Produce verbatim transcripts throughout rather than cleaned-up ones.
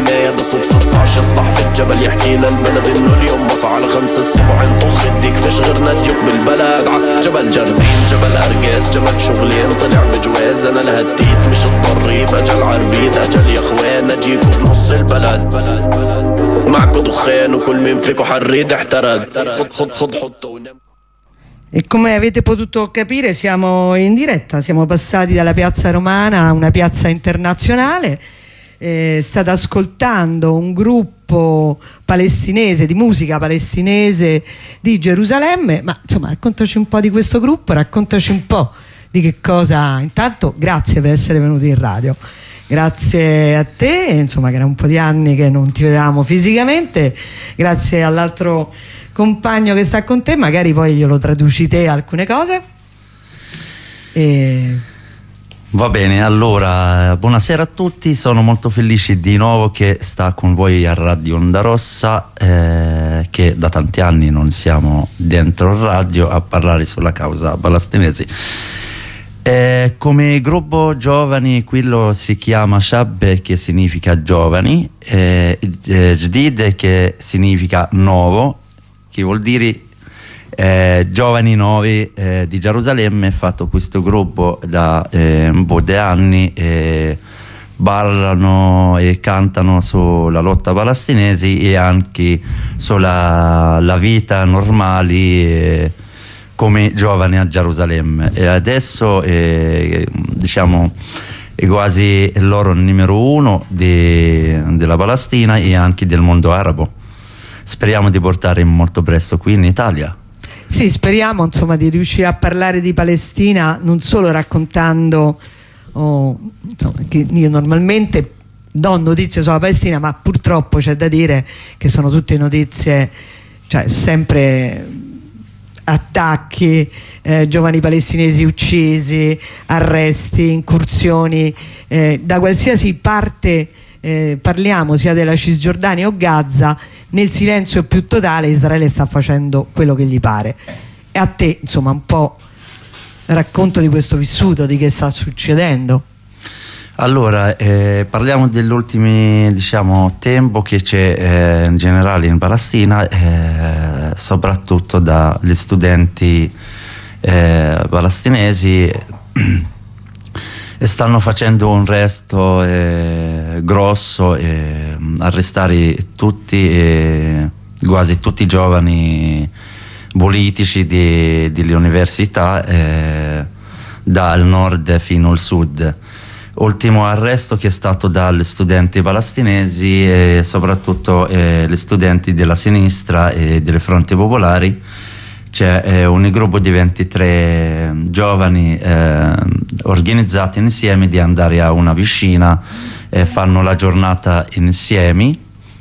الحماية بس بصدفعش يصبح في الجبل يحكي للبلد انه اليوم وصل على خمس الصبح نطخ الديك فيش غير ناديك بالبلد ع جبل جرزين جبل ارقاس جبل شغلين طلع بجواز انا لهديت مش الضريب اجل عربيد اجل يا اخوان اجيكوا بنص البلد معكوا دخان وكل مين فيكوا حريد احترد خد خد خد حطوا ونم. E come avete potuto capire siamo in diretta, siamo passati dalla piazza romana a una piazza internazionale. Eh, state ascoltando un gruppo palestinese di musica palestinese di Gerusalemme, ma insomma raccontaci un po' di questo gruppo, raccontaci un po' di che cosa. Intanto grazie per essere venuti in radio, grazie a te, insomma che era un po' di anni che non ti vedevamo fisicamente, grazie all'altro compagno che sta con te, magari poi glielo traduci te alcune cose. E... Va bene, allora buonasera a tutti, sono molto felice di nuovo che sta con voi a Radio Onda Rossa, eh, che da tanti anni non siamo dentro il radio a parlare sulla causa palestinese. Eh, come gruppo giovani quello si chiama Shab, che significa giovani, eh, eh, Jdid che significa nuovo, che vuol dire eh, giovani nuovi eh, di Gerusalemme. Fatto questo gruppo da eh, un po' di anni, eh, ballano e cantano sulla lotta palestinese e anche sulla la vita normale eh, come giovani a Gerusalemme. E adesso eh, diciamo è quasi il loro numero uno di, della Palestina e anche del mondo arabo. Speriamo di portare molto presto qui in Italia. Sì, speriamo insomma di riuscire a parlare di Palestina non solo raccontando oh, insomma, che io normalmente do notizie sulla Palestina, ma purtroppo c'è da dire che sono tutte notizie, cioè sempre attacchi, eh, giovani palestinesi uccisi, arresti, incursioni eh, da qualsiasi parte eh, parliamo, sia della Cisgiordania o Gaza. Nel silenzio più totale Israele sta facendo quello che gli pare. E a te insomma un po' racconto di questo vissuto, di che sta succedendo. Allora eh, parliamo dell'ultimo diciamo tempo che c'è eh, in generale in Palestina, eh, soprattutto dagli studenti eh, palestinesi e stanno facendo un resto eh, grosso, eh, arrestare tutti eh, quasi tutti i giovani politici di, delle università eh, dal nord fino al sud. Ultimo arresto che è stato dagli studenti palestinesi e soprattutto eh, gli studenti della sinistra e delle fronti popolari. C'è eh, un gruppo di ventitré giovani eh, organizzati insieme di andare a una piscina e eh, fanno la giornata insieme.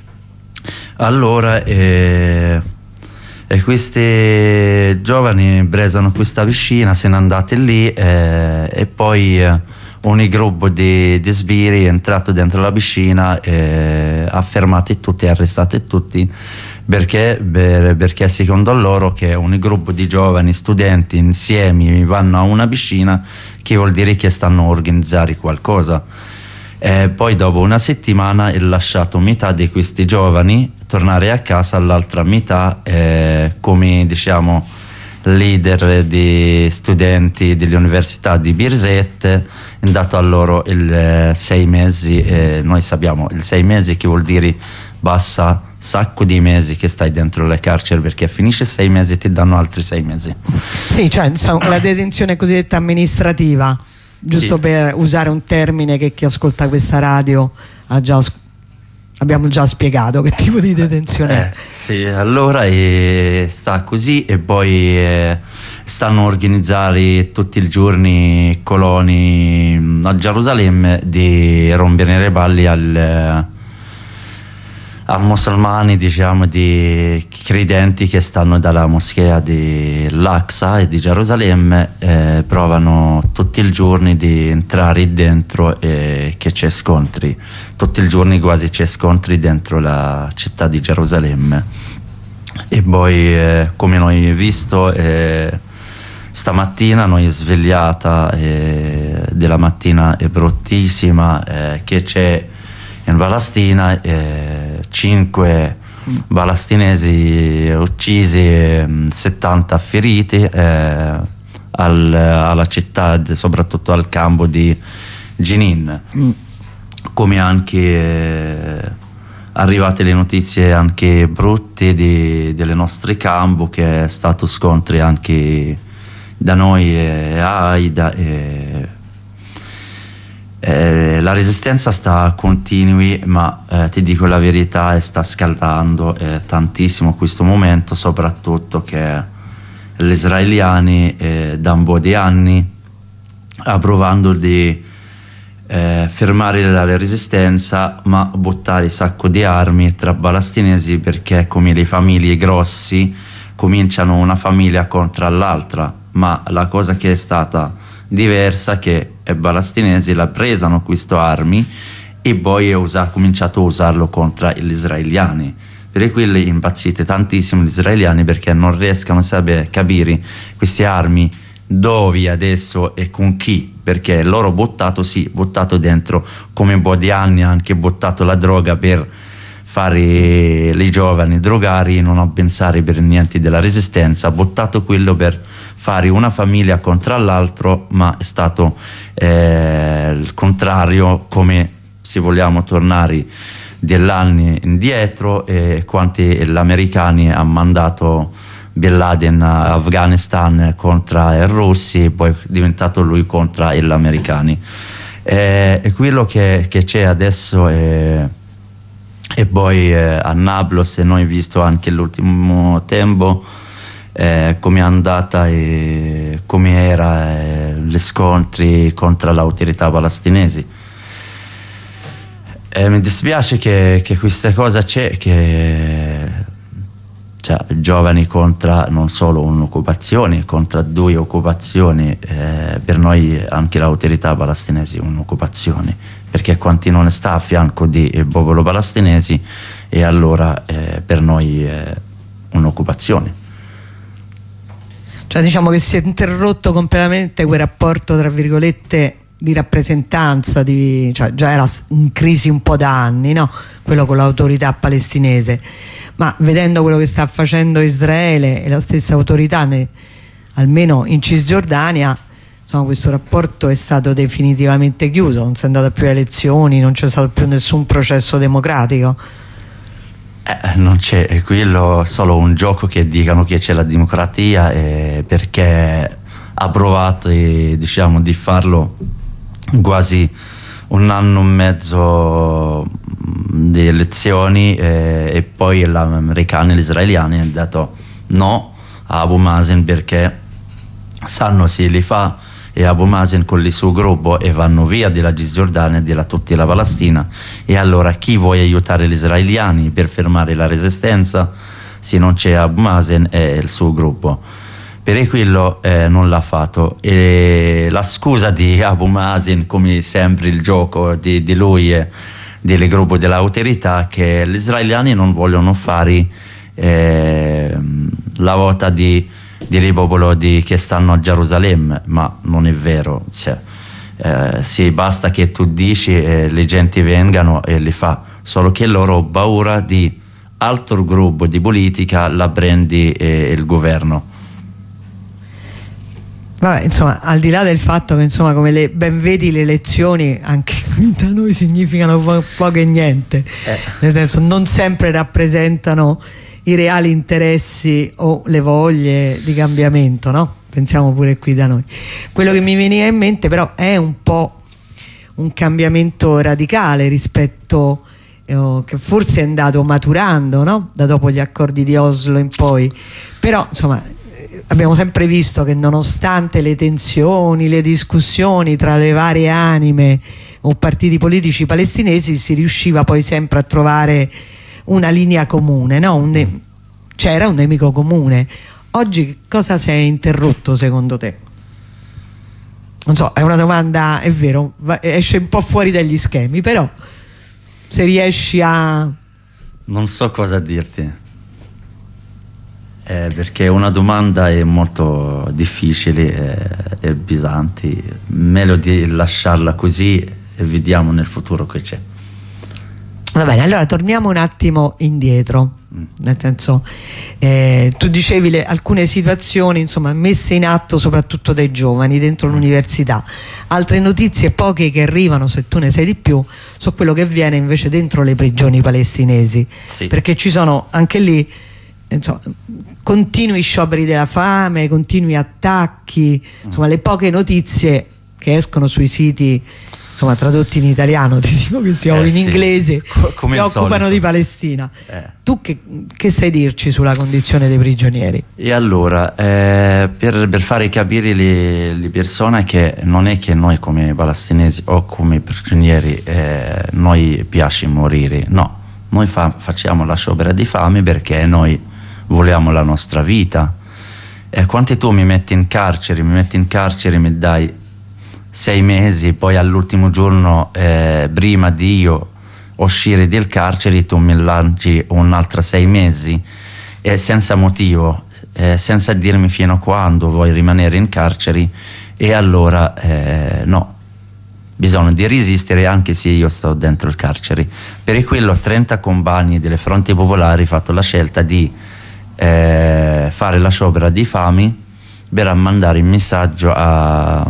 Allora eh, e questi giovani bresano questa piscina, se ne andati lì eh, e poi eh, un gruppo di, di sbirri è entrato dentro la piscina e ha fermati tutti, ha arrestati tutti perché, per, perché secondo loro che un gruppo di giovani studenti insieme vanno a una piscina, che vuol dire che stanno a organizzare qualcosa. E poi dopo una settimana è lasciato metà di questi giovani tornare a casa, l'altra metà eh, come diciamo leader di studenti delle università di Birzeit è dato a loro il eh, sei mesi. Eh, noi sappiamo il sei mesi che vuol dire basta sacco di mesi che stai dentro le carceri, perché finisce sei mesi e ti danno altri sei mesi. Sì, cioè insomma, la detenzione cosiddetta amministrativa, giusto sì. Per usare un termine che chi ascolta questa radio ha già abbiamo già spiegato che tipo di detenzione è. Eh, sì, allora eh, sta così e poi eh, stanno a organizzare tutti i giorni coloni a Gerusalemme di rompere le palle al a musulmani, diciamo, di credenti che stanno dalla moschea di Al-Aqsa e di Gerusalemme, eh, provano tutti i giorni di entrare dentro e che c'è scontri, tutti i giorni quasi c'è scontri dentro la città di Gerusalemme. E poi eh, come noi abbiamo visto eh, stamattina noi svegliata eh, della mattina è bruttissima, eh, che c'è in Palestina, eh, cinque palestinesi uccisi, settanta feriti eh, al, alla città, soprattutto al campo di Jenin. Mm. Come anche eh, arrivate le notizie anche brutte di, delle nostre campo, che è stato scontri anche da noi e Aida. E, Eh, la resistenza sta continui, ma eh, ti dico la verità, sta scaldando eh, tantissimo questo momento, soprattutto che gli israeliani eh, da un po' di anni stanno provando di eh, fermare la resistenza, ma buttare un sacco di armi tra palestinesi, perché come le famiglie grossi cominciano una famiglia contro l'altra. Ma la cosa che è stata diversa che i palestinesi la presano queste armi e poi ha cominciato a usarlo contro gli israeliani. Per quelli impazzite tantissimo gli israeliani, perché non riescono a sapere, capire queste armi dove adesso e con chi, perché loro buttato sì, buttato dentro come un po' di anni, anche buttato la droga per fare i giovani drogari, non ho pensato per niente della resistenza, buttato quello per fare una famiglia contro l'altro, ma è stato eh, il contrario, come se vogliamo tornare dell'anni indietro, e quanti gli americani hanno mandato Bin Laden a Afghanistan contro i russi, e poi è diventato lui contro gli americani. E, e quello che, che c'è adesso è, e poi eh, a Nablus, e noi visto anche l'ultimo tempo eh, come è andata e come era eh, gli scontri contro le autorità palestinesi. E mi dispiace che, che questa cosa c'è, che cioè, giovani contro non solo un'occupazione, contro due occupazioni, eh, per noi anche l'autorità palestinese è un'occupazione, perché quanti non sta a fianco di popolo palestinesi, e allora eh, per noi è un'occupazione. Cioè diciamo che si è interrotto completamente quel rapporto tra virgolette di rappresentanza, di, cioè già era in crisi un po' da anni, no? Quello con l'autorità palestinese, ma vedendo quello che sta facendo Israele e la stessa autorità ne, almeno in Cisgiordania, insomma questo rapporto è stato definitivamente chiuso, non si è andato più a elezioni, non c'è stato più nessun processo democratico. Eh, non c'è, è quello solo un gioco che dicano che c'è la democrazia, eh, perché ha provato eh, diciamo di farlo quasi un anno e mezzo di elezioni, eh, e poi gli americani e gli israeliani hanno detto no a Abu Mazen, perché sanno se li fa e Abu Mazen con il suo gruppo e vanno via della Cisgiordania e della tutta la Palestina, e allora chi vuole aiutare gli israeliani per fermare la resistenza se non c'è Abu Mazen e il suo gruppo? Per quello eh, non l'ha fatto, e la scusa di Abu Mazen, come sempre il gioco di, di lui e del gruppo dell'autorità, che gli israeliani non vogliono fare eh, la volta di del popolo di, che stanno a Gerusalemme, ma non è vero, cioè, eh, sì, basta che tu dici e le gente vengano e li fa, solo che loro hanno paura di altro gruppo di politica la prendi eh, il governo. Vabbè, insomma, al di là del fatto che insomma come le, ben vedi le elezioni anche da noi significano po- poco e niente, eh. nel senso non sempre rappresentano i reali interessi o le voglie di cambiamento, no? Pensiamo pure qui da noi. Quello che mi veniva in mente però è un po' un cambiamento radicale rispetto eh, che forse è andato maturando, no? Da dopo gli accordi di Oslo in poi, però insomma abbiamo sempre visto che nonostante le tensioni, le discussioni tra le varie anime o partiti politici palestinesi, si riusciva poi sempre a trovare una linea comune, no? Un ne- c'era un nemico comune. Oggi cosa si è interrotto secondo te? Non so, è una domanda, è vero, va- esce un po' fuori dagli schemi, però se riesci a... Non so cosa dirti, eh, perché una domanda è molto difficile e, e pesante, meglio di lasciarla così e vediamo nel futuro che c'è. Va bene, allora torniamo un attimo indietro, nel senso, eh, tu dicevi le, alcune situazioni insomma messe in atto soprattutto dai giovani dentro l'università, altre notizie, poche che arrivano, se tu ne sai di più, su quello che avviene invece dentro le prigioni palestinesi, sì. Perché ci sono anche lì insomma, continui scioperi della fame, continui attacchi, insomma le poche notizie che escono sui siti insomma tradotti in italiano, ti dico che siamo eh, in sì. inglese, come che occupano solito. di Palestina. Eh. Tu che, che sai dirci sulla condizione dei prigionieri? E allora, eh, per, per fare capire le, le persone che non è che noi come palestinesi o come prigionieri eh, noi piace morire, no, noi fa, facciamo la sciopera di fame perché noi vogliamo la nostra vita. E quando tu mi metti in carcere, mi metti in carcere, mi dai sei mesi, poi all'ultimo giorno eh, prima di io uscire dal carcere tu mi lanci un'altra sei mesi eh, senza motivo, eh, senza dirmi fino a quando vuoi rimanere in carcere, e allora eh, no, bisogna di resistere anche se io sto dentro il carcere. Per quello trenta compagni delle Fronti Popolari hanno fatto la scelta di eh, fare la sciopera di fame per mandare il messaggio a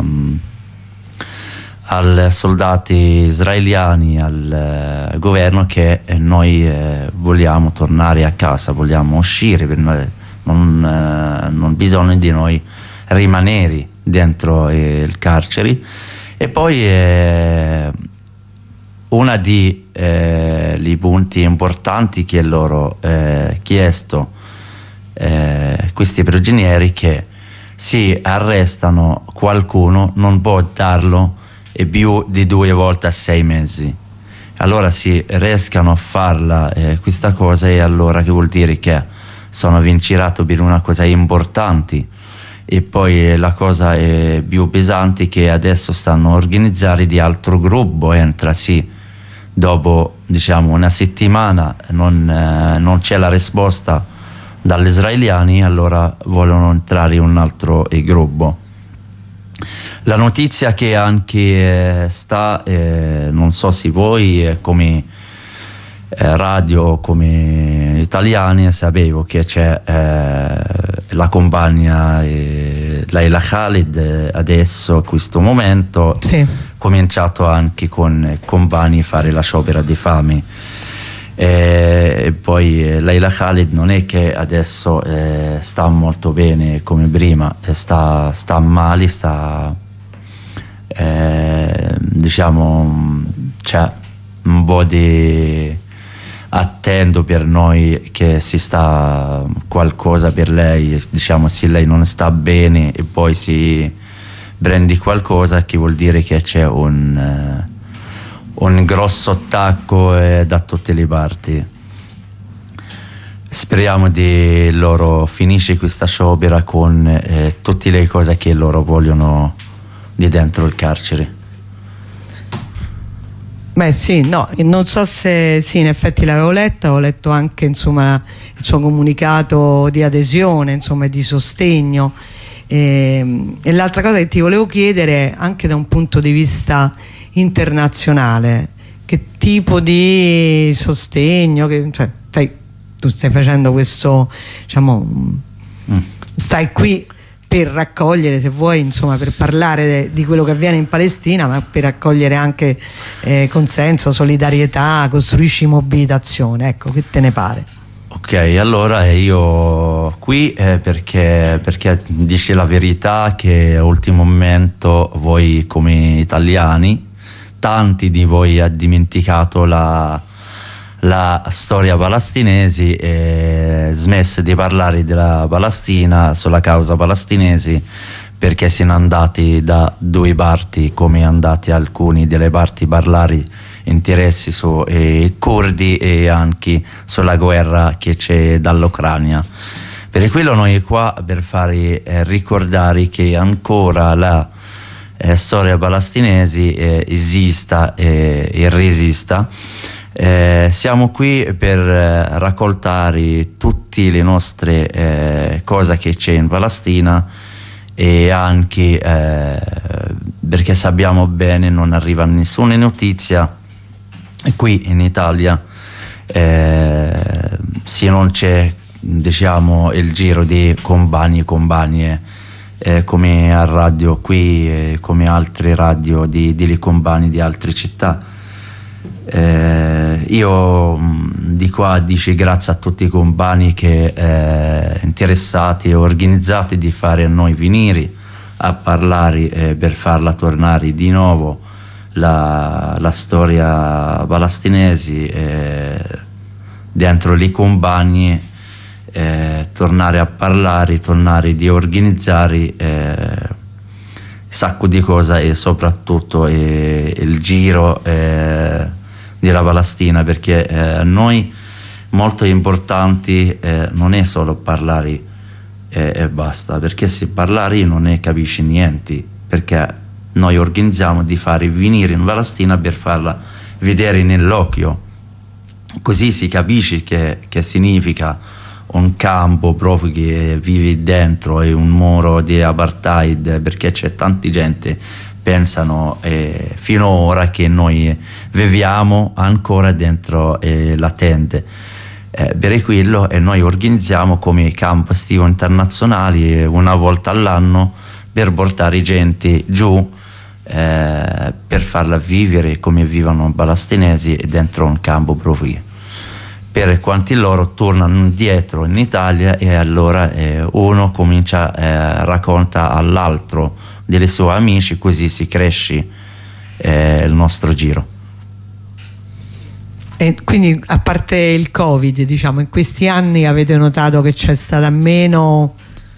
ai soldati israeliani, al eh, governo, che eh, noi eh, vogliamo tornare a casa, vogliamo uscire, per noi, non, eh, non bisogna di noi rimanere dentro eh, il carcere. E poi eh, uno dei eh, punti importanti che loro eh, chiesto eh, questi prigionieri, che si arrestano qualcuno non può darlo e più di due volte a sei mesi. Allora si riescano a farla eh, questa cosa, e allora che vuol dire che sono vincerato per una cosa importante. E poi la cosa è più pesante, che adesso stanno organizzando di altro gruppo, entra sì, dopo diciamo una settimana non, eh, non c'è la risposta dagli israeliani, allora vogliono entrare un altro eh, gruppo. La notizia che anche eh, sta, eh, non so se voi eh, come eh, radio, come italiani, sapevo che c'è eh, la compagna eh, Layla Khalid eh, adesso, in questo momento, sì. cominciato anche con compagni a fare la sciopera di fame. E, e poi eh, Layla Khalid non è che adesso eh, sta molto bene come prima, eh, sta, sta male, sta eh, diciamo c'è un po' di attendo per noi che si sta qualcosa per lei, diciamo se lei non sta bene e poi si prendi qualcosa, che vuol dire che c'è un eh, un grosso attacco eh, da tutte le parti. Speriamo di loro finisce questa sciopera con eh, tutte le cose che loro vogliono di dentro il carcere. Beh sì, no, non so se sì, in effetti l'avevo letta, ho letto anche insomma il suo comunicato di adesione, insomma di sostegno. E, e l'altra cosa che ti volevo chiedere, anche da un punto di vista internazionale, che tipo di sostegno, che, cioè, stai, tu stai facendo questo, diciamo, mm. stai qui per raccogliere, se vuoi, insomma, per parlare de, di quello che avviene in Palestina, ma per raccogliere anche eh, consenso, solidarietà, costruisci mobilitazione, ecco, che te ne pare? Ok, allora io qui eh, perché, perché dici la verità che all'ultimo momento voi come italiani, tanti di voi ha dimenticato la, la storia palestinese e smesso di parlare della Palestina, sulla causa palestinese, perché sono andati da due parti, come andati alcuni delle parti a parlare interessi su eh, curdi e anche sulla guerra che c'è dall'Ucraina. Per quello noi qua per fare eh, ricordare che ancora la Eh, storia palestinese eh, esista eh, e resista. Eh, siamo qui per eh, raccoltare tutte le nostre eh, cose che c'è in Palestina, e anche eh, perché sappiamo bene non arriva nessuna notizia qui in Italia eh, se non c'è, diciamo, il giro di compagni e compagne eh, come a radio qui, eh, come altre radio di, di compagni di altre città. Eh, io di qua dico grazie a tutti i compagni che eh, interessati e organizzati di fare a noi venire a parlare eh, per farla tornare di nuovo la, la storia palestinese eh, dentro i compagni, eh, tornare a parlare, tornare di organizzare eh, sacco di cose e soprattutto eh, il giro eh, della Palestina, perché eh, noi molto importanti eh, non è solo parlare e, e basta, perché se parlare non ne capisci niente, perché noi organizziamo di fare venire in Palestina per farla vedere nell'occhio, così si capisce che, che significa un campo proprio che vivi dentro e un muro di apartheid, perché c'è tanta gente pensano eh, fino ora che noi viviamo ancora dentro eh, la tenda. Eh, per quello e noi organizziamo come campo estivo internazionali una volta all'anno per portare gente giù eh, per farla vivere come vivono i palestinesi dentro un campo proprio. Per quanti loro tornano indietro in Italia e allora eh, uno comincia a eh, racconta all'altro dei suoi amici, così si cresce eh, il nostro giro. E quindi, a parte il Covid, diciamo, in questi anni avete notato che c'è stata meno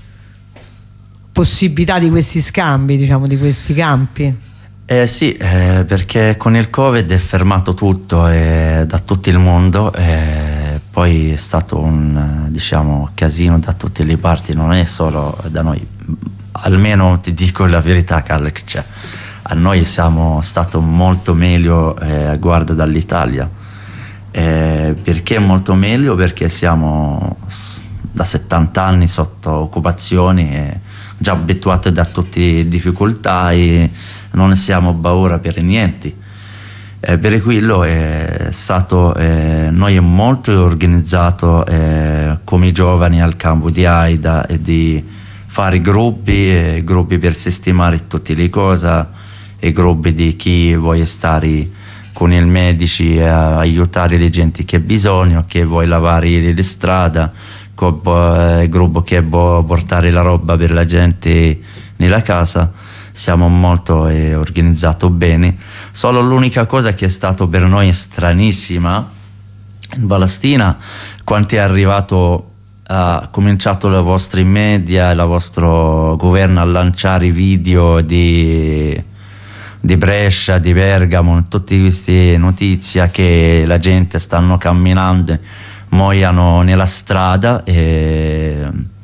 possibilità di questi scambi, diciamo, di questi campi? Eh sì, eh, perché con il Covid è fermato tutto eh, da tutto il mondo, eh, poi è stato un, diciamo, casino da tutte le parti, non è solo da noi. Almeno ti dico la verità, Alex, cioè, a noi siamo stato molto meglio eh, guarda dall'Italia. Eh, perché molto meglio? Perché siamo da settanta anni sotto occupazione e già abituati da tutte le difficoltà e non siamo paura per niente. Eh, per quello è stato eh, noi è molto organizzato eh, come giovani al campo di Aida e di fare gruppi, eh, gruppi per sistemare tutte le cose e gruppi di chi vuole stare con i medici e aiutare le gente che ha bisogno, che vuole lavare le strade, il gruppo che vuole portare la roba per la gente nella casa. Siamo molto eh, organizzati bene. Solo l'unica cosa che è stato per noi stranissima in Palestina, quando è arrivato ha cominciato le vostre media, il vostro governo a lanciare video di di Brescia, di Bergamo, tutte queste notizie che la gente stanno camminando, muoiono nella strada e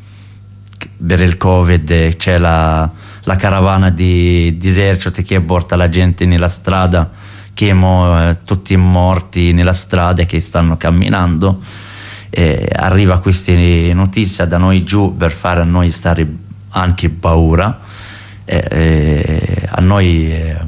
per il Covid c'è la, la caravana di, di esercito che porta la gente nella strada, che mo, tutti morti nella strada che stanno camminando. E arriva queste notizie da noi giù per fare a noi stare anche paura. E, e a noi eh,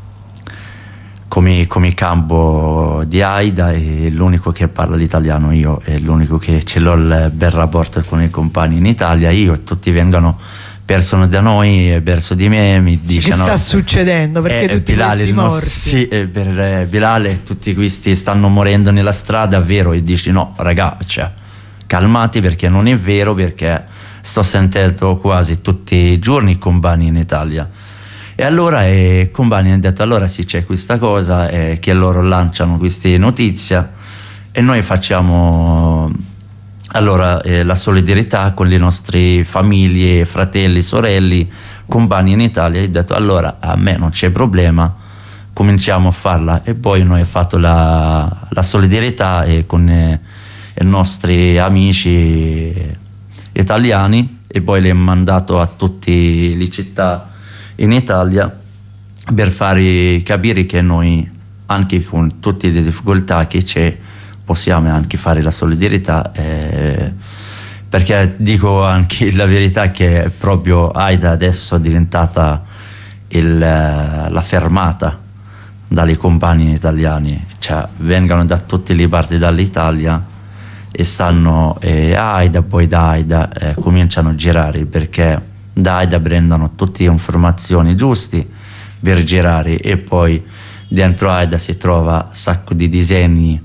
come, come campo di Aida è l'unico che parla l'italiano, io è l'unico che ce l'ho il bel rapporto con i compagni in Italia, io e tutti vengono persone da noi verso di me, mi dicono che sta succedendo, perché eh, tutti Bilal, questi nostro, morti sì, eh, per eh, Bilal tutti questi stanno morendo nella strada, vero? E dici no raga, cioè, calmati, perché non è vero, perché sto sentendo quasi tutti i giorni i compagni in Italia. E allora i compagni hanno detto allora sì, c'è questa cosa, eh, che loro lanciano queste notizie e noi facciamo allora eh, la solidarietà con le nostre famiglie, fratelli, sorelle, compagni in Italia. E ho detto allora a me non c'è problema, cominciamo a farla. E poi noi abbiamo fatto la, la solidarietà eh, con eh, i nostri amici italiani e poi le ho mandato a tutte le città in Italia per fare capire che noi, anche con tutte le difficoltà che c'è, possiamo anche fare la solidarietà, eh, perché dico anche la verità che proprio Aida adesso è diventata il, la fermata dalle compagnie italiane, cioè vengono da tutte le parti dall'Italia e stanno eh, Aida, poi da Aida eh, cominciano a girare, perché da Aida prendono tutte le informazioni giuste per girare, e poi dentro Aida si trova un sacco di disegni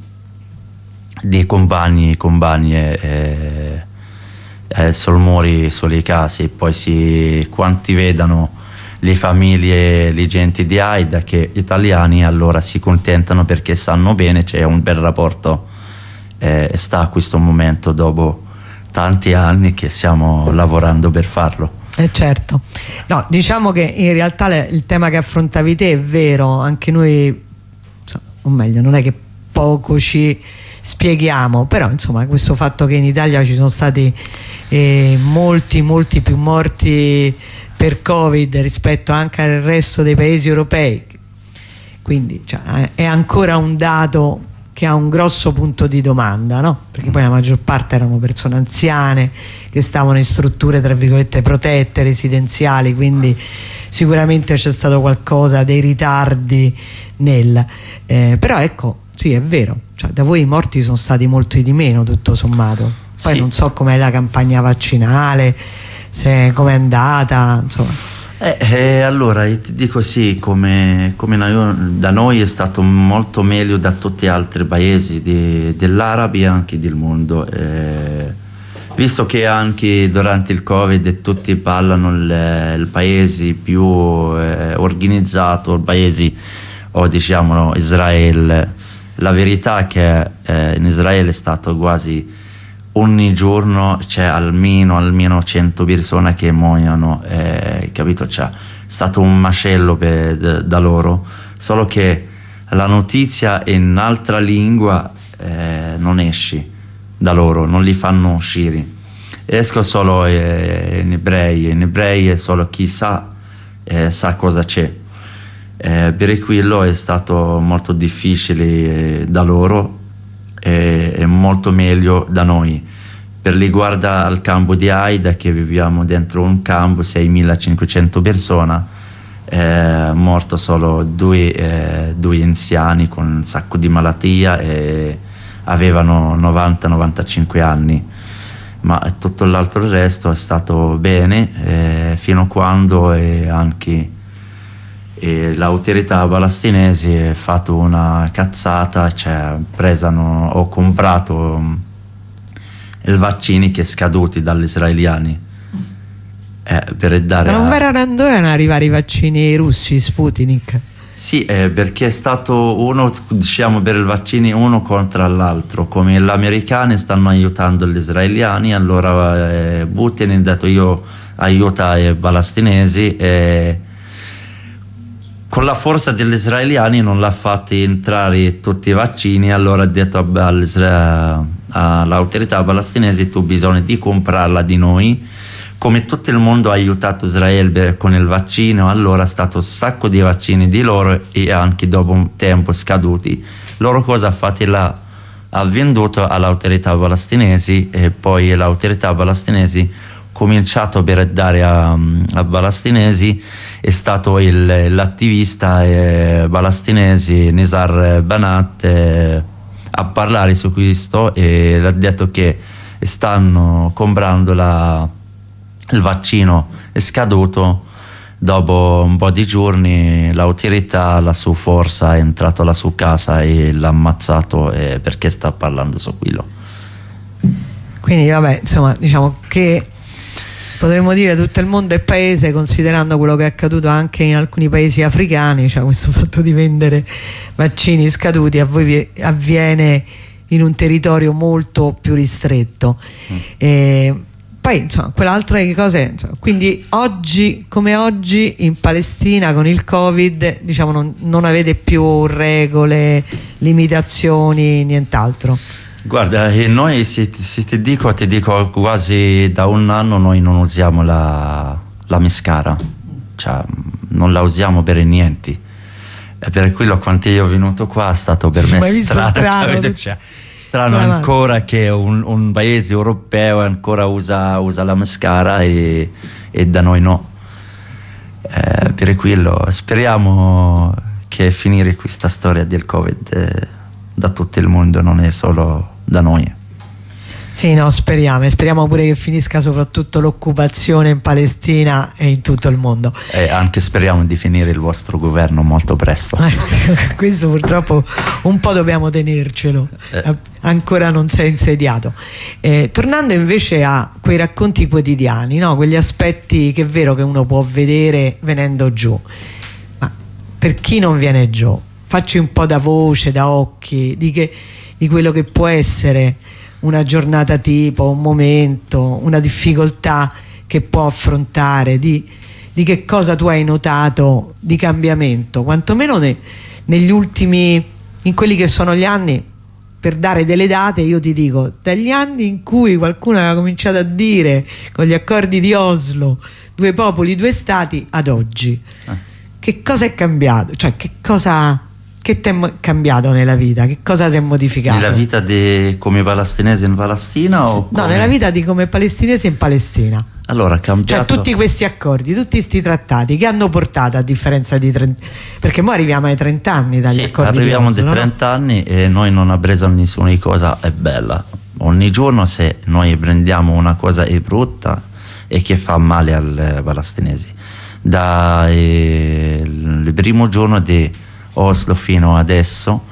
di compagni e compagne eh, eh, sul muri, sulle case, e poi si, quanti vedano le famiglie, le gente di Aida che italiani, allora si contentano perché sanno bene, c'è un bel rapporto, eh, sta a questo momento dopo tanti anni che stiamo lavorando per farlo. Eh certo, no, diciamo che in realtà le, il tema che affrontavi te è vero, anche noi, o meglio, non è che poco ci spieghiamo, però insomma questo fatto che in Italia ci sono stati eh, molti molti più morti per Covid rispetto anche al resto dei paesi europei, quindi cioè, è ancora un dato che ha un grosso punto di domanda, no? Perché poi la maggior parte erano persone anziane che stavano in strutture tra virgolette protette, residenziali, quindi sicuramente c'è stato qualcosa, dei ritardi nel eh, però ecco, sì, è vero, cioè, da voi i morti sono stati molti di meno tutto sommato, poi sì. Non so com'è la campagna vaccinale, se com'è andata, insomma. Eh, eh, allora ti dico sì, come, come da noi è stato molto meglio da tutti gli altri paesi dell'Arabia e anche del mondo, eh, visto che anche durante il Covid tutti parlano il, il paese più eh, organizzato, il paese o diciamo Israele. La verità è che eh, in Israele è stato quasi ogni giorno c'è almeno almeno cento persone che muoiono, eh, capito? C'è stato un macello per, da loro, solo che la notizia in altra lingua eh, non esce da loro, non li fanno uscire, esco solo eh, in ebrei, in ebrei è solo chi sa eh, sa cosa c'è, eh, per quello è stato molto difficile eh, da loro, è molto meglio da noi. Per riguardo al campo di Aida, che viviamo dentro un campo, seimilacinquecento persone, è morto solo due, eh, due anziani con un sacco di malattia e avevano novanta novantacinque anni, ma tutto l'altro resto è stato bene, eh, fino a quando eh, anche e l'autorità palestinese ha fatto una cazzata, cioè presano o comprato i vaccini che scaduti dagli israeliani, eh, per dare ma non a... verranno, dovevano arrivare i vaccini russi, Sputnik? Sì, eh, perché è stato uno, diciamo, per i vaccini uno contro l'altro, come gli americani stanno aiutando gli israeliani, allora eh, Putin ha detto io aiuto i palestinesi e con la forza degli israeliani non l'ha fatti entrare tutti i vaccini, allora ha detto all'autorità palestinese tu bisogna di comprarla di noi, come tutto il mondo ha aiutato Israele con il vaccino, allora è stato un sacco di vaccini di loro e anche dopo un tempo scaduti, loro cosa ha fatto là? Ha venduto all'autorità palestinese e poi l'autorità palestinese cominciato per dare a, a palestinesi è stato il, l'attivista eh, palestinese Nizar Banat eh, a parlare su questo e ha detto che stanno comprando la, il vaccino è scaduto, dopo un po' di giorni l'autorità, la sua forza è entrata alla sua casa e l'ha ammazzato eh, perché sta parlando su quello. Quindi vabbè, insomma, diciamo che potremmo dire tutto il mondo è paese, considerando quello che è accaduto anche in alcuni paesi africani, cioè questo fatto di vendere vaccini scaduti a voi avviene in un territorio molto più ristretto. Mm. E poi insomma quell'altra cosa è, insomma, quindi oggi come oggi in Palestina con il Covid diciamo non, non avete più regole, limitazioni, nient'altro. Guarda, e noi se, se ti dico, ti dico quasi da un anno noi non usiamo la, la mascara, cioè non la usiamo per niente, e per quello quando io sono venuto qua è stato per me strano, strano, cioè, strano ancora che un, un paese europeo ancora usa, usa la mascara e, e da noi no, eh, per quello speriamo che anche finire questa storia del Covid eh, da tutto il mondo, non è solo da noi. Sì, no, speriamo, e speriamo pure che finisca soprattutto l'occupazione in Palestina e in tutto il mondo. E anche speriamo di finire il vostro governo molto presto. Eh, questo purtroppo un po' dobbiamo tenercelo, eh. ancora non si è insediato. Eh, tornando invece a quei racconti quotidiani, no? Quegli aspetti che è vero che uno può vedere venendo giù, ma per chi non viene giù, facci un po' da voce, da occhi, di, che, di quello che può essere una giornata tipo, un momento, una difficoltà che può affrontare, di, di che cosa tu hai notato di cambiamento, quantomeno ne, negli ultimi, in quelli che sono gli anni, per dare delle date. Io ti dico, dagli anni in cui qualcuno aveva cominciato a dire con gli accordi di Oslo due popoli, due stati, ad oggi, eh. che cosa è cambiato? Cioè, che cosa... Che ti è cambiato nella vita? Che cosa si è modificato? Nella vita di come palestinese in Palestina? O no, come... nella vita di come palestinese in Palestina. Allora, ha cambiato... Cioè tutti questi accordi, tutti questi trattati che hanno portato, a differenza di trenta, perché ora arriviamo ai trenta anni dagli sì, accordi arriviamo di Oslo, dai trenta no? anni e noi non abbiamo preso nessuna cosa è bella. Ogni giorno se noi prendiamo una cosa è brutta e che fa male ai palestinesi. Dal eh, primo giorno di Oslo fino adesso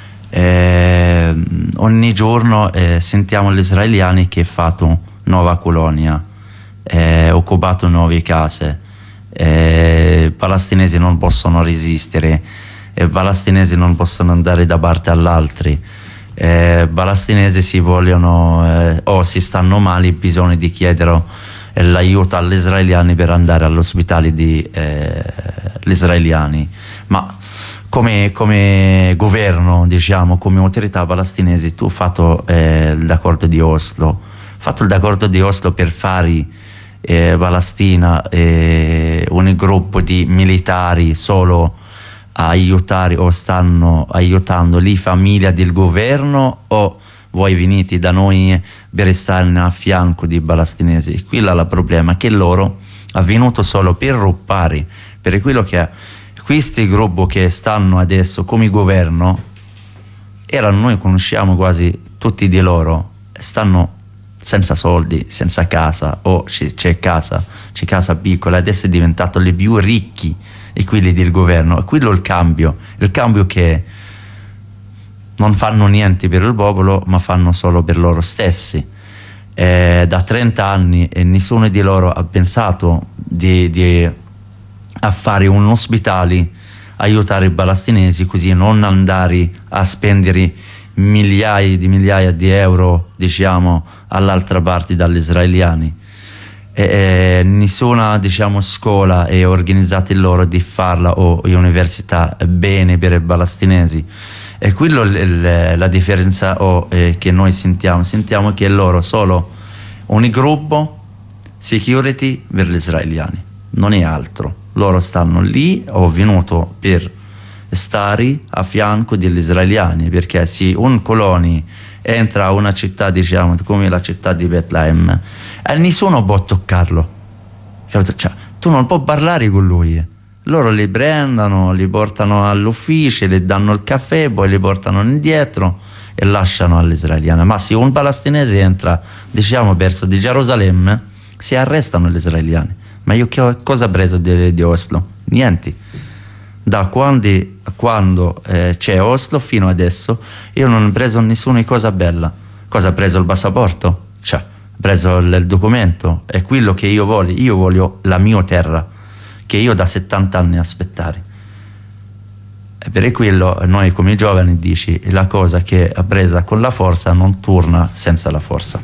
eh, ogni giorno eh, sentiamo gli israeliani che hanno fatto nuova colonia, eh, occupato nuove case, eh, i palestinesi non possono resistere, i palestinesi non possono andare da parte all'altra, eh, i palestinesi si vogliono eh, o si stanno male, bisogna di chiedere eh, l'aiuto agli israeliani per andare all'ospedale degli eh, israeliani. Ma Come, come governo, diciamo, come autorità palestinesi, tu hai fatto eh, l'accordo di Oslo, fatto l'accordo di Oslo per fare eh, Palestina eh, un gruppo di militari solo a aiutare o stanno aiutando le famiglie del governo, o voi venite da noi per stare a fianco dei palestinesi? Qui là il problema che loro è venuto solo per rubare, per quello che è. Questi gruppi che stanno adesso come governo erano, noi conosciamo quasi tutti di loro, stanno senza soldi, senza casa, o c'è casa, c'è casa piccola, adesso è diventato le più ricchi di quelli del governo. E quello è il cambio, il cambio che non fanno niente per il popolo ma fanno solo per loro stessi. Eh, da trenta anni e nessuno di loro ha pensato di, di a fare un ospedale, aiutare i palestinesi, così non andare a spendere migliaia di migliaia di euro, diciamo, all'altra parte dagli israeliani. E, e nessuna, diciamo, scuola è organizzata loro di farla, o università bene per i palestinesi. E quello è la differenza oh, eh, che noi sentiamo sentiamo che loro solo un gruppo security per gli israeliani, non è altro. Loro stanno lì, ho venuto per stare a fianco degli israeliani, perché se un coloni entra a una città, diciamo, come la città di Betlemme, e nessuno può toccarlo, cioè, tu non puoi parlare con lui, loro li prendono, li portano all'ufficio, li danno il caffè, poi li portano indietro e lasciano all'israeliano. Ma se un palestinese entra, diciamo, verso di Gerusalemme, si arrestano gli israeliani. Ma io che, cosa ho preso di, di Oslo? Niente. Da quando, quando eh, c'è Oslo fino adesso io non ho preso nessuna cosa bella. Cosa ho preso? Il passaporto? Cioè, ho preso il, il documento. È quello che io voglio. Io voglio la mia terra, che io da settanta anni aspettare. E per quello noi come giovani dici, la cosa che ha presa con la forza non torna senza la forza.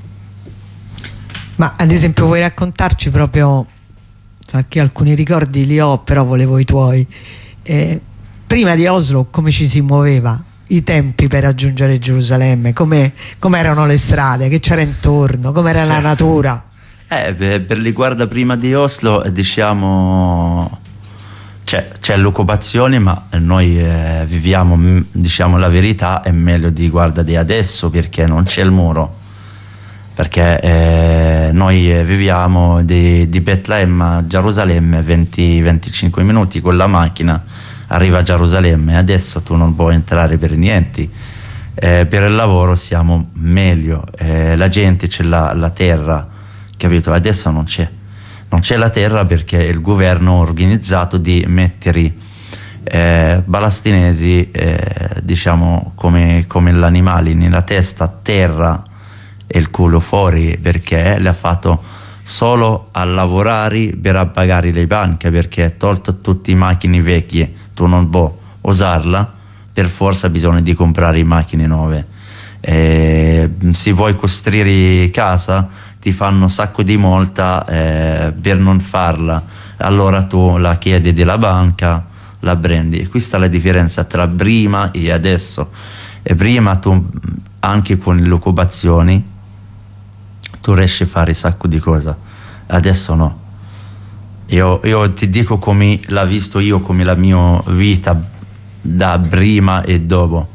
Ma ad esempio vuoi raccontarci proprio, anche alcuni ricordi li ho, però volevo i tuoi, eh, prima di Oslo come ci si muoveva, i tempi per raggiungere Gerusalemme, come erano le strade, che c'era intorno, com'era sì. la natura? Eh, per riguardo prima di Oslo, diciamo, c'è l'occupazione, ma noi eh, viviamo, diciamo la verità, è meglio di guarda di adesso, perché non c'è il muro. Perché eh, noi eh, viviamo di, di Betlemme a Gerusalemme venti venticinque minuti con la macchina, arriva a Gerusalemme, adesso tu non puoi entrare per niente. Eh, per il lavoro siamo meglio, eh, la gente c'è la, la terra, capito? Adesso non c'è, non c'è la terra perché il governo ha organizzato di mettere eh, palestinesi, eh, diciamo come, come gli animali, nella testa terra e il culo fuori, perché le ha fatto solo a lavorare per pagare le banche, perché ha tolto tutte le macchine vecchie, tu non puoi usarla, per forza bisogna di comprare macchine nuove. Eh, se vuoi costruire casa ti fanno un sacco di multa eh, per non farla, allora tu la chiedi della banca, la prendi. E questa è la differenza tra prima e adesso. E prima tu anche con le occupazioni tu riesci a fare un sacco di cose, adesso no. Io, io ti dico come l'ho visto io, come la mia vita da prima e dopo.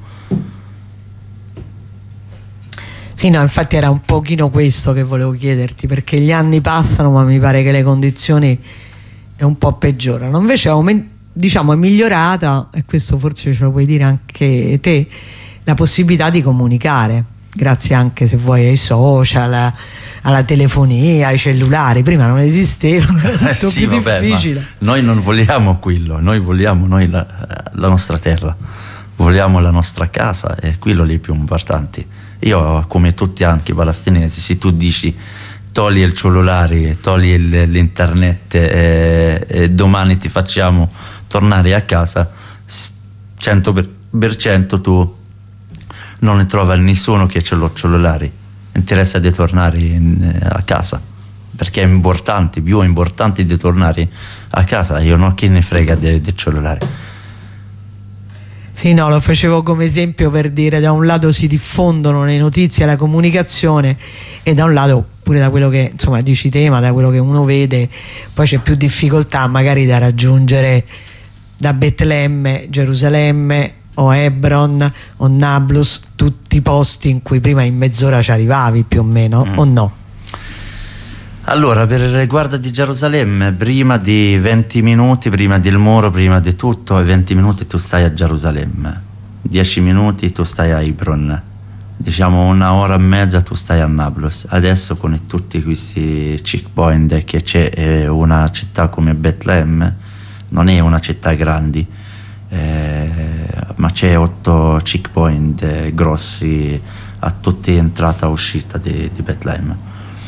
Sì, no, infatti era un pochino questo che volevo chiederti, perché gli anni passano ma mi pare che le condizioni è un po' peggiorano. Invece diciamo è migliorata, e questo forse ce lo puoi dire anche te, la possibilità di comunicare, grazie anche, se vuoi, ai social, alla telefonia, ai cellulari. Prima non esistevano, era tutto eh sì, più vabbè, difficile. Noi non vogliamo quello, noi vogliamo noi la, la nostra terra, vogliamo la nostra casa, e quello lì è più importante. Io, come tutti anche i palestinesi, se tu dici togli il cellulare, togli l'internet e, e domani ti facciamo tornare a casa, cento per cento tu non ne trovi nessuno che ce l'ho cellulare, interessa di tornare in, a casa, perché è importante, più importante di tornare a casa. Io non chi ne frega del de cellulare. Sì, no, lo facevo come esempio per dire, da un lato si diffondono le notizie e la comunicazione, e da un lato pure da quello che insomma dici te, ma da quello che uno vede poi c'è più difficoltà magari da raggiungere da Betlemme, Gerusalemme o Hebron o Nablus, tutti i posti in cui prima in mezz'ora ci arrivavi più o meno, mm. o no? Allora, per il riguardo di Gerusalemme, prima di venti minuti, prima del muro, prima di tutto, venti minuti tu stai a Gerusalemme, dieci minuti tu stai a Hebron, diciamo una ora e mezza tu stai a Nablus. Adesso con tutti questi checkpoint che c'è, una città come Betlemme non è una città grande, eh, ma c'è otto checkpoint eh, grossi a tutte entrata e uscita di, di Betlemme.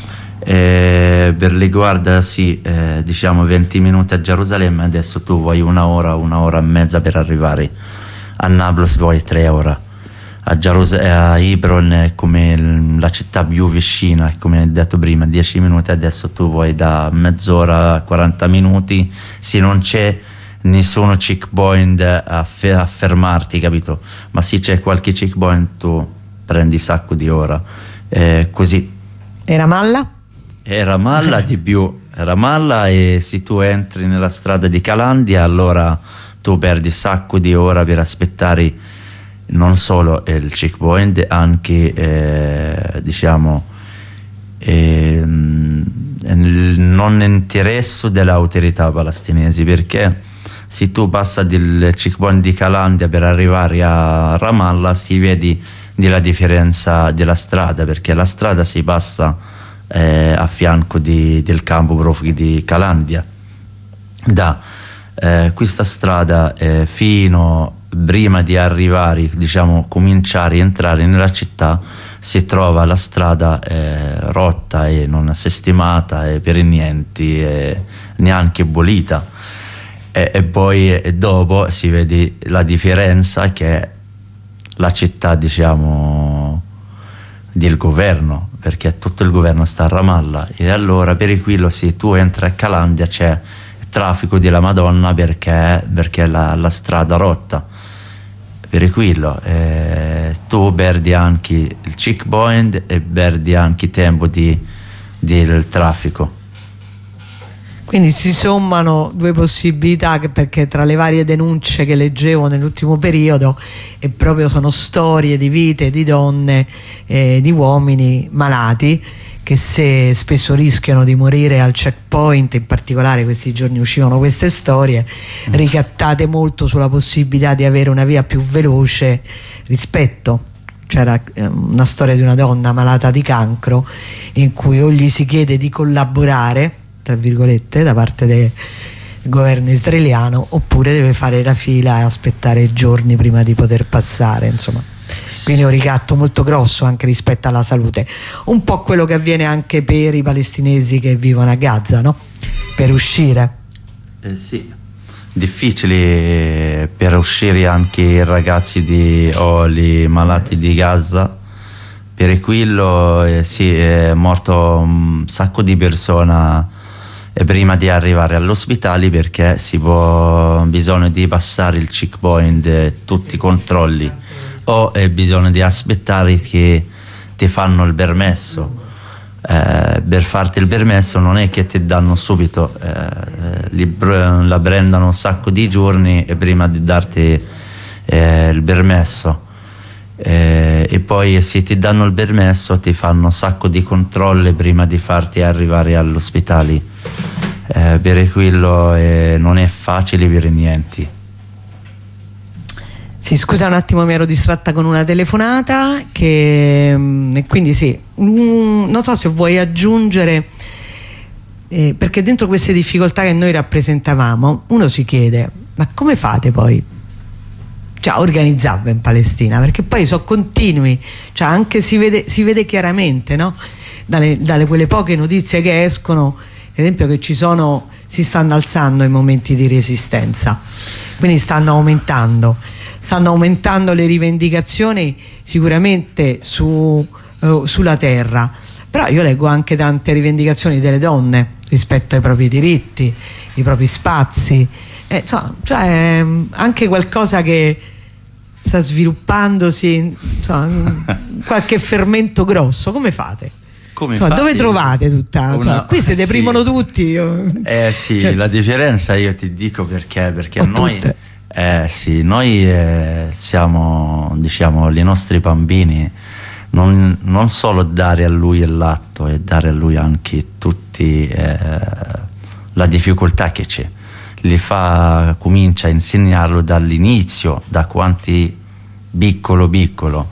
Eh, per riguardo sì, eh, diciamo venti minuti a Gerusalemme, adesso tu vuoi una ora, una ora e mezza per arrivare a Nablus, vuoi tre ore. A, Gerus- a Hebron è come la città più vicina, come hai detto prima, dieci minuti, adesso tu vuoi da mezz'ora a quaranta minuti, se non c'è nessuno checkpoint a, fe- a fermarti, capito? Ma se c'è qualche checkpoint tu prendi sacco di ora, eh, così. E Ramallah? E Ramallah di più, Ramallah, e se tu entri nella strada di Calandia allora tu perdi sacco di ora per aspettare non solo il checkpoint, anche eh, diciamo eh, il non interesse delle autorità palestinesi, perché se tu passi del checkpoint di Calandia per arrivare a Ramallah si vede della differenza della strada, perché la strada si passa Eh, a fianco di, del campo profughi di Calandia. Da eh, questa strada eh, fino prima di arrivare, diciamo cominciare a entrare nella città, si trova la strada eh, rotta e non sistemata e per niente, e neanche pulita, e, e poi e dopo si vede la differenza che la città, diciamo, del governo, perché tutto il governo sta a Ramallah, e allora per quello se tu entri a Calandia c'è traffico della Madonna, perché, perché la, la strada rotta, per quello eh, tu perdi anche il checkpoint e perdi anche tempo di, del traffico. Quindi si sommano due possibilità, che, perché tra le varie denunce che leggevo nell'ultimo periodo, e proprio sono storie di vite di donne, eh, di uomini malati che se spesso rischiano di morire al checkpoint, in particolare questi giorni uscivano queste storie, ricattate molto sulla possibilità di avere una via più veloce rispetto. C'era una storia di una donna malata di cancro in cui o gli si chiede di collaborare, tra virgolette, da parte del governo israeliano, oppure deve fare la fila e aspettare giorni prima di poter passare, insomma. Quindi è un ricatto molto grosso anche rispetto alla salute, un po' quello che avviene anche per i palestinesi che vivono a Gaza, no? Per uscire eh sì, difficile per uscire anche i ragazzi di, o i malati di Gaza, per quello eh, sì, è morto un sacco di persone prima di arrivare all'ospedale, perché si può bisogno di passare il checkpoint, eh, tutti i controlli, o è bisogno di aspettare che ti fanno il permesso. Eh, per farti il permesso non è che ti danno subito, eh, li, la prendono un sacco di giorni prima di darti eh, il permesso, eh, e poi se ti danno il permesso ti fanno un sacco di controlli prima di farti arrivare all'ospedale, eh, per quello eh, non è facile per niente. Sì, scusa un attimo, mi ero distratta con una telefonata che, e quindi sì, um, non so se vuoi aggiungere, eh, perché dentro queste difficoltà che noi rappresentavamo uno si chiede, ma come fate poi, cioè, a organizzarvi in Palestina? Perché poi sono continui, cioè anche si vede, si vede chiaramente, no? Dalle, dalle quelle poche notizie che escono, ad esempio, che ci sono, si stanno alzando i momenti di resistenza, quindi stanno aumentando. Stanno aumentando le rivendicazioni sicuramente su, uh, sulla terra, però io leggo anche tante rivendicazioni delle donne rispetto ai propri diritti, i propri spazi, eh, insomma, cioè anche qualcosa che sta sviluppandosi, insomma, qualche fermento grosso. Come fate? Come insomma, infatti, dove trovate tutta? una, insomma, qui si deprimono sì. tutti. Io. Eh sì, cioè, la differenza io ti dico perché, perché noi... Tutte. Eh sì, noi eh, siamo, diciamo, i nostri bambini, non, non solo dare a lui il latte, e dare a lui anche tutti eh, la difficoltà che c'è, li fa, comincia a insegnarlo dall'inizio, da quanti piccolo piccolo,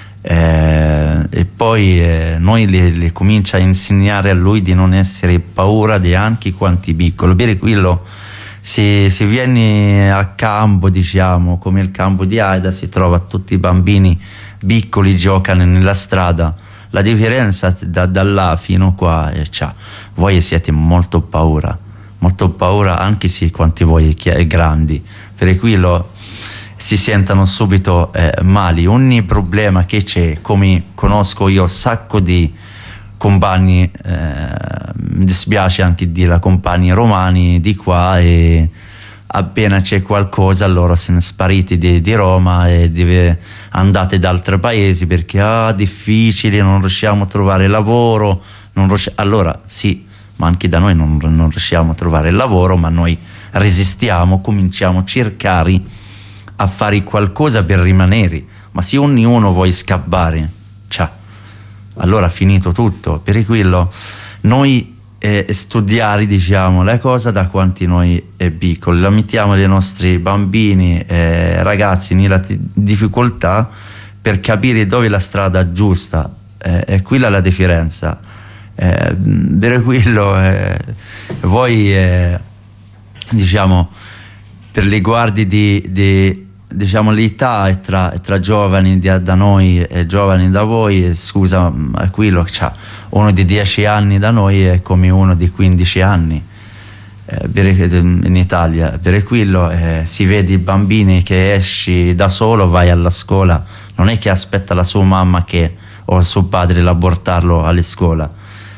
eh, e poi eh, noi li, li comincia a insegnare a lui di non essere paura di anche quanti piccolo, per quello. Se, se vieni a campo, diciamo, come il campo di Aida, si trova tutti i bambini piccoli giocano nella strada. La differenza da, da là fino qua è, cioè, voi siete molto paura, molto paura anche se quanti voi grandi, per quello si sentono subito eh, male. Ogni problema che c'è, come conosco io un sacco di compagni, eh, mi dispiace anche dire compagni romani di qua, e appena c'è qualcosa loro se ne spariti di, di Roma e deve, andate da altri paesi perché è ah, difficile, non riusciamo a trovare lavoro, non riusci- allora sì, ma anche da noi non, non riusciamo a trovare il lavoro, ma noi resistiamo, cominciamo a cercare a fare qualcosa per rimanere. Ma se ognuno vuole scappare, ciao, allora finito tutto. Per quello noi eh, studiare, diciamo, le cose da quanti noi è piccoli, la mettiamo ai nostri bambini, eh, ragazzi nella t- difficoltà per capire dove è la strada giusta, eh, e quella è la differenza. Eh, per quello eh, voi eh, diciamo, per le guardie di, di diciamo l'età è tra, tra giovani di, da noi e giovani da voi, scusa, ma quello c'ha uno di dieci anni da noi è come uno di quindici anni eh, per, in Italia. Per quello eh, si vede i bambini che esci da solo, vai alla scuola, non è che aspetta la sua mamma che, o il suo padre a portarlo alla scuola,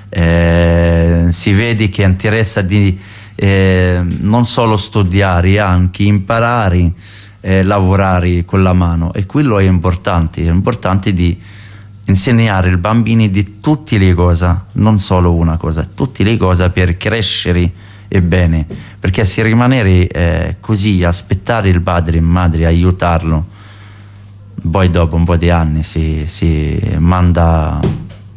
eh, si vede che interessa di eh, non solo studiare, anche imparare, Eh, lavorare con la mano, e quello è importante, è importante di insegnare ai bambini di tutte le cose, non solo una cosa, tutte le cose per crescere e bene, perché se rimanere eh, così, aspettare il padre e madre, aiutarlo, poi dopo un po' di anni si, si manda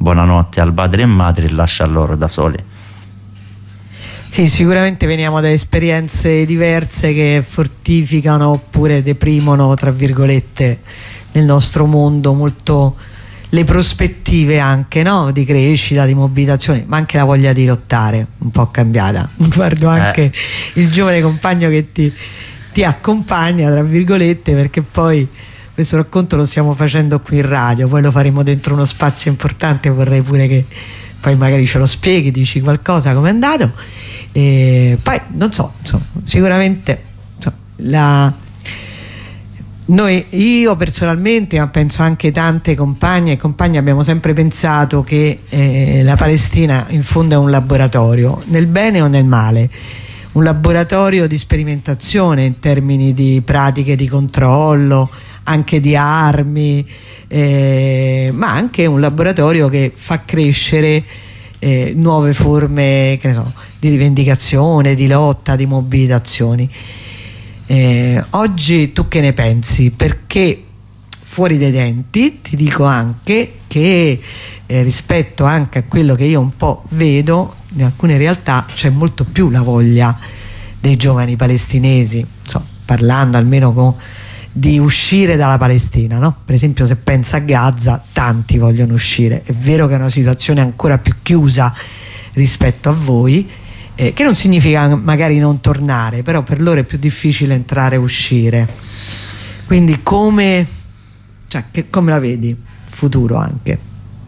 buonanotte al padre e madre e lascia loro da soli. Sì, sicuramente veniamo da esperienze diverse che fortificano oppure deprimono, tra virgolette, nel nostro mondo molto le prospettive anche, no? Di crescita, di mobilitazione, ma anche la voglia di lottare un po' cambiata. Guardo anche eh. il giovane compagno che ti, ti accompagna, tra virgolette, perché poi questo racconto lo stiamo facendo qui in radio, poi lo faremo dentro uno spazio importante, vorrei pure che poi magari ce lo spieghi, dici qualcosa, com'è andato. E poi non so, insomma, sicuramente insomma, la, noi, io personalmente, ma penso anche tante compagne e compagni, abbiamo sempre pensato che eh, la Palestina in fondo è un laboratorio, nel bene o nel male, un laboratorio di sperimentazione in termini di pratiche di controllo, anche di armi, eh, ma anche un laboratorio che fa crescere Eh, nuove forme, che ne so, di rivendicazione, di lotta, di mobilitazioni. Eh, oggi tu che ne pensi? Perché fuori dai denti ti dico anche che eh, rispetto anche a quello che io un po' vedo in alcune realtà c'è molto più la voglia dei giovani palestinesi, so, parlando almeno con di uscire dalla Palestina, no? Per esempio, se pensa a Gaza, tanti vogliono uscire. È vero che è una situazione ancora più chiusa rispetto a voi, eh, che non significa magari non tornare, però per loro è più difficile entrare e uscire. Quindi come, cioè, che, come la vedi? Futuro anche.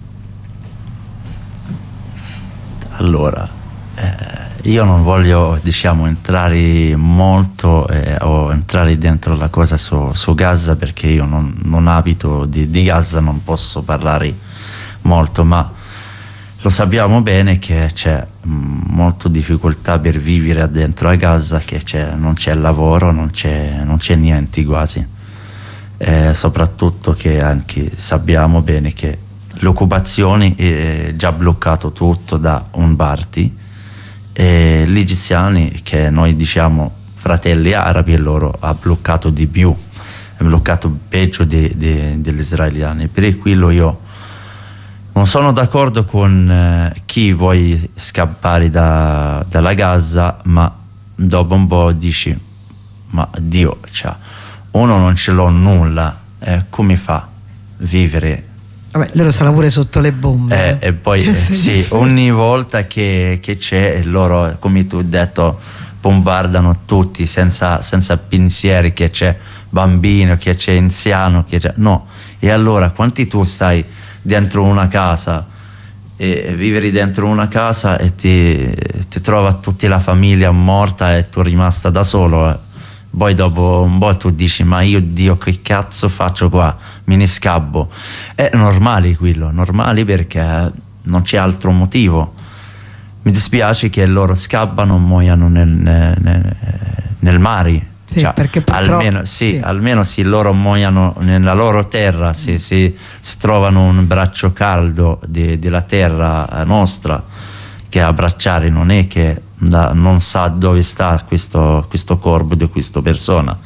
Allora, eh, io non voglio, diciamo, entrare molto eh, o entrare dentro la cosa su, su Gaza, perché io non, non abito di, di Gaza, non posso parlare molto, ma lo sappiamo bene che c'è mh, molta difficoltà per vivere dentro a Gaza, che c'è, non c'è lavoro, non c'è, non c'è niente quasi, eh, soprattutto che anche sappiamo bene che l'occupazione è già bloccato tutto da un party, e gli egiziani, che noi diciamo fratelli arabi, loro ha bloccato di più, ha bloccato peggio di, di, degli israeliani. Per quello io non sono d'accordo con eh, chi vuole scappare da, dalla Gaza, ma dopo un po' dici, ma Dio, cioè, uno non ce l'ho nulla, eh, come fa a vivere? Vabbè, loro stanno pure sotto le bombe. Eh, e poi eh, sì, ogni volta che, che c'è, loro, come tu hai detto, bombardano tutti senza, senza pensieri, che c'è bambino, che c'è anziano, che c'è... No, e allora quanti tu stai dentro una casa e vivere dentro una casa e ti, ti trova tutta la famiglia morta e tu rimasta da solo, eh. Poi dopo un po' tu dici, ma io Dio che cazzo faccio qua, me ne scappo. È normale quello, normale, perché non c'è altro motivo. Mi dispiace che loro scappano, muoiano nel, nel, nel mare. Sì, cioè, perché purtroppo, almeno, sì, sì. almeno se loro muoiano nella loro terra, se si trovano un braccio caldo di, della terra nostra, che abbracciare, non è che da, non sa dove sta questo, questo corpo di questa persona.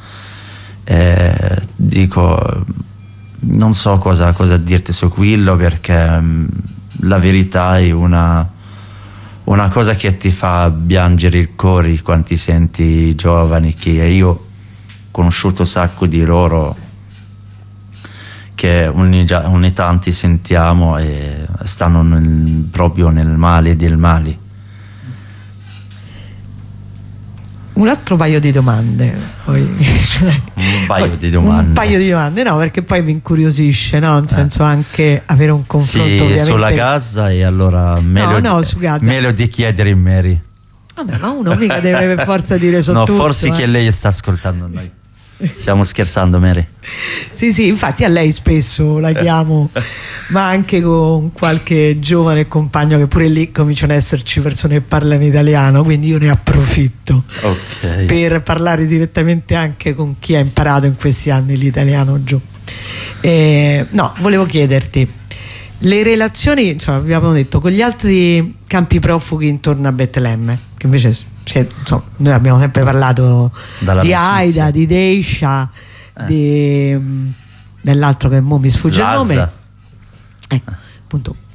Eh, dico, non so cosa, cosa dirti su quello, perché mh, la verità è una, una cosa che ti fa piangere il cuore quando ti senti giovani, che io ho conosciuto un sacco di loro che ogni, ogni tanto sentiamo e stanno nel, proprio nel male del male. Un altro paio di domande, poi, un paio poi, di domande. Un paio di domande, no, perché poi mi incuriosisce, no? Nel senso, anche avere un confronto, sì, ovviamente sulla Gaza, e allora meglio, no, no, di, su Gaza. meglio di chiedere in Mary. Vabbè, ma uno mica deve per forza dire su no, tutto, forse eh. che lei sta ascoltando noi. Stiamo scherzando, Mary. Sì, sì, infatti a lei spesso la chiamo, ma anche con qualche giovane compagno, che pure lì cominciano ad esserci persone che parlano italiano, quindi io ne approfitto, okay, per parlare direttamente anche con chi ha imparato in questi anni l'italiano giù. Eh, no, volevo chiederti le relazioni, insomma, abbiamo detto, con gli altri campi profughi intorno a Betlemme, che invece si, insomma, noi abbiamo sempre parlato Dalla di Aida, di Deisha, eh. di, dell'altro che mo mi sfugge Lazza. il nome, ecco, appunto,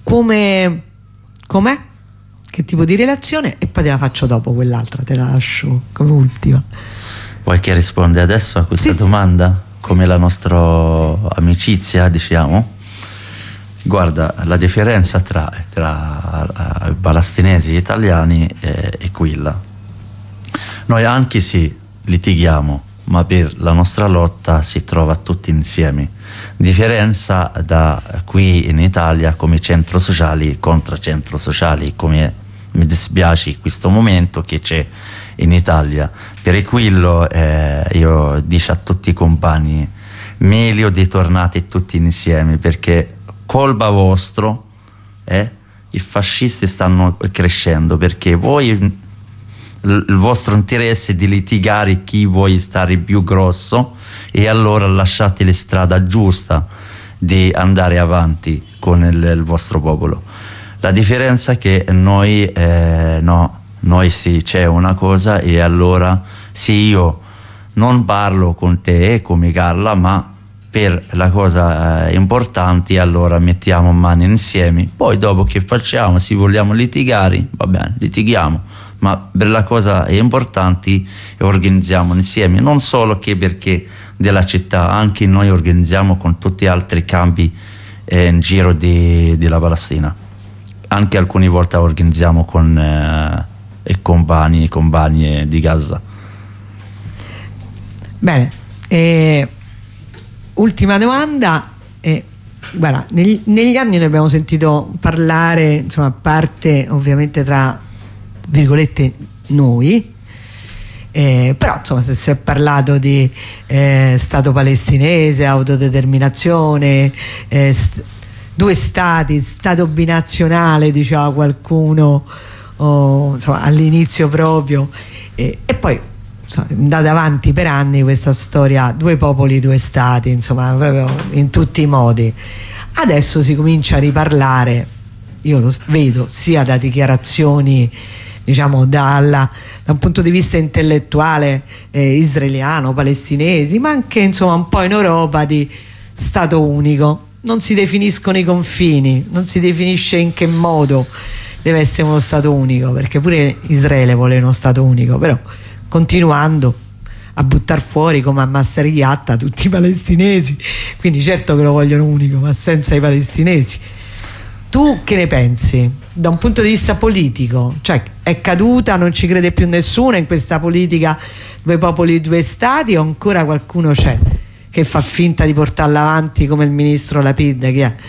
come com'è? Che tipo di relazione? E poi te la faccio dopo quell'altra, te la lascio come ultima. Vuoi che risponda adesso a questa sì, domanda? Come la nostra amicizia, diciamo? Guarda, la differenza tra, tra palestinesi e italiani è, è quella. Noi anche sì, litighiamo, ma per la nostra lotta si trova tutti insieme. Differenza da qui in Italia come centro sociali contro centro sociali, come mi dispiace in questo momento che c'è in Italia. Per quello eh, io dico a tutti i compagni, meglio di tornate tutti insieme, perché colpa vostro eh, i fascisti stanno crescendo, perché voi il vostro interesse è di litigare chi vuoi stare più grosso, e allora lasciate la strada giusta di andare avanti con il, il vostro popolo. La differenza è che noi eh, no, noi sì, c'è una cosa, e allora sì, io non parlo con te come Carla, ma per la cosa eh, importante allora mettiamo mani insieme, poi dopo che facciamo, se vogliamo litigare va bene, litighiamo, ma per la cosa importante organizziamo insieme, non solo che perché della città, anche noi organizziamo con tutti gli altri campi eh, in giro di, della Palestina, anche alcune volte organizziamo con eh, i compagni e compagne di Gaza. Bene, e ultima domanda. eh, guarda, negli, negli anni ne abbiamo sentito parlare, insomma, a parte ovviamente tra virgolette noi, eh, però insomma se si è parlato di eh, Stato palestinese, autodeterminazione, eh, st due stati, Stato binazionale diceva qualcuno, oh, insomma all'inizio proprio, eh, e poi insomma, è andata avanti per anni questa storia, due popoli, due stati, insomma proprio in tutti i modi. Adesso si comincia a riparlare, io lo vedo sia da dichiarazioni, diciamo dalla, da un punto di vista intellettuale eh, israeliano, palestinesi, ma anche insomma un po' in Europa, di Stato unico. Non si definiscono i confini, non si definisce in che modo deve essere uno Stato unico, perché pure Israele vuole uno Stato unico, però continuando a buttare fuori come a Massaria tutti i palestinesi, quindi certo che lo vogliono unico, ma senza i palestinesi. Tu che ne pensi da un punto di vista politico? Cioè, è caduta, non ci crede più nessuno in questa politica due popoli, due stati, o ancora qualcuno c'è che fa finta di portarla avanti come il ministro Lapid, che è?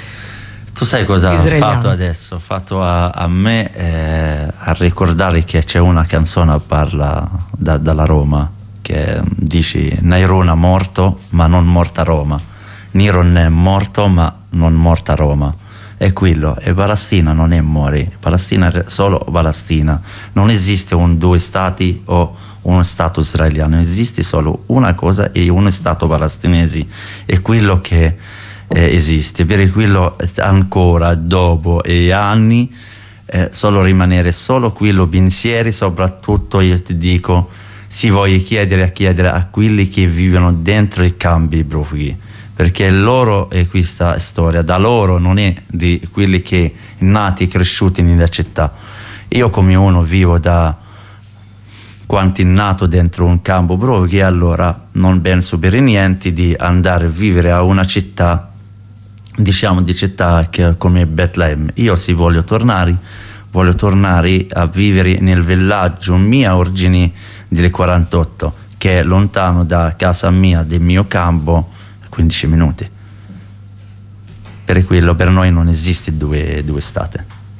Tu sai cosa ha fatto adesso? Ha fatto a, a me eh, a ricordare che c'è una canzone che parla da, dalla Roma, che dice Nairona morto ma non morta Roma, Niron è morto ma non morta Roma. È quello, e Palestina non è morire, Palestina è solo Palestina, non esiste un due stati o uno stato israeliano, esiste solo una cosa e uno stato palestinese, è quello che eh, esiste. Per quello ancora dopo e anni eh, solo rimanere solo quello pensieri, soprattutto io ti dico, si voglia chiedere a chiedere a quelli che vivono dentro i campi profughi, perché loro è questa storia, da loro, non è di quelli che nati e cresciuti nella città. Io come uno vivo da quanti è nato dentro un campo profughi, allora non penso per niente di andare a vivere a una città, diciamo di città che come Betlemme. Io se voglio tornare, voglio tornare a vivere nel villaggio mia origine del quarantotto, che è lontano da casa mia, del mio campo, quindici minuti. Per quello per noi non esiste due, due stati.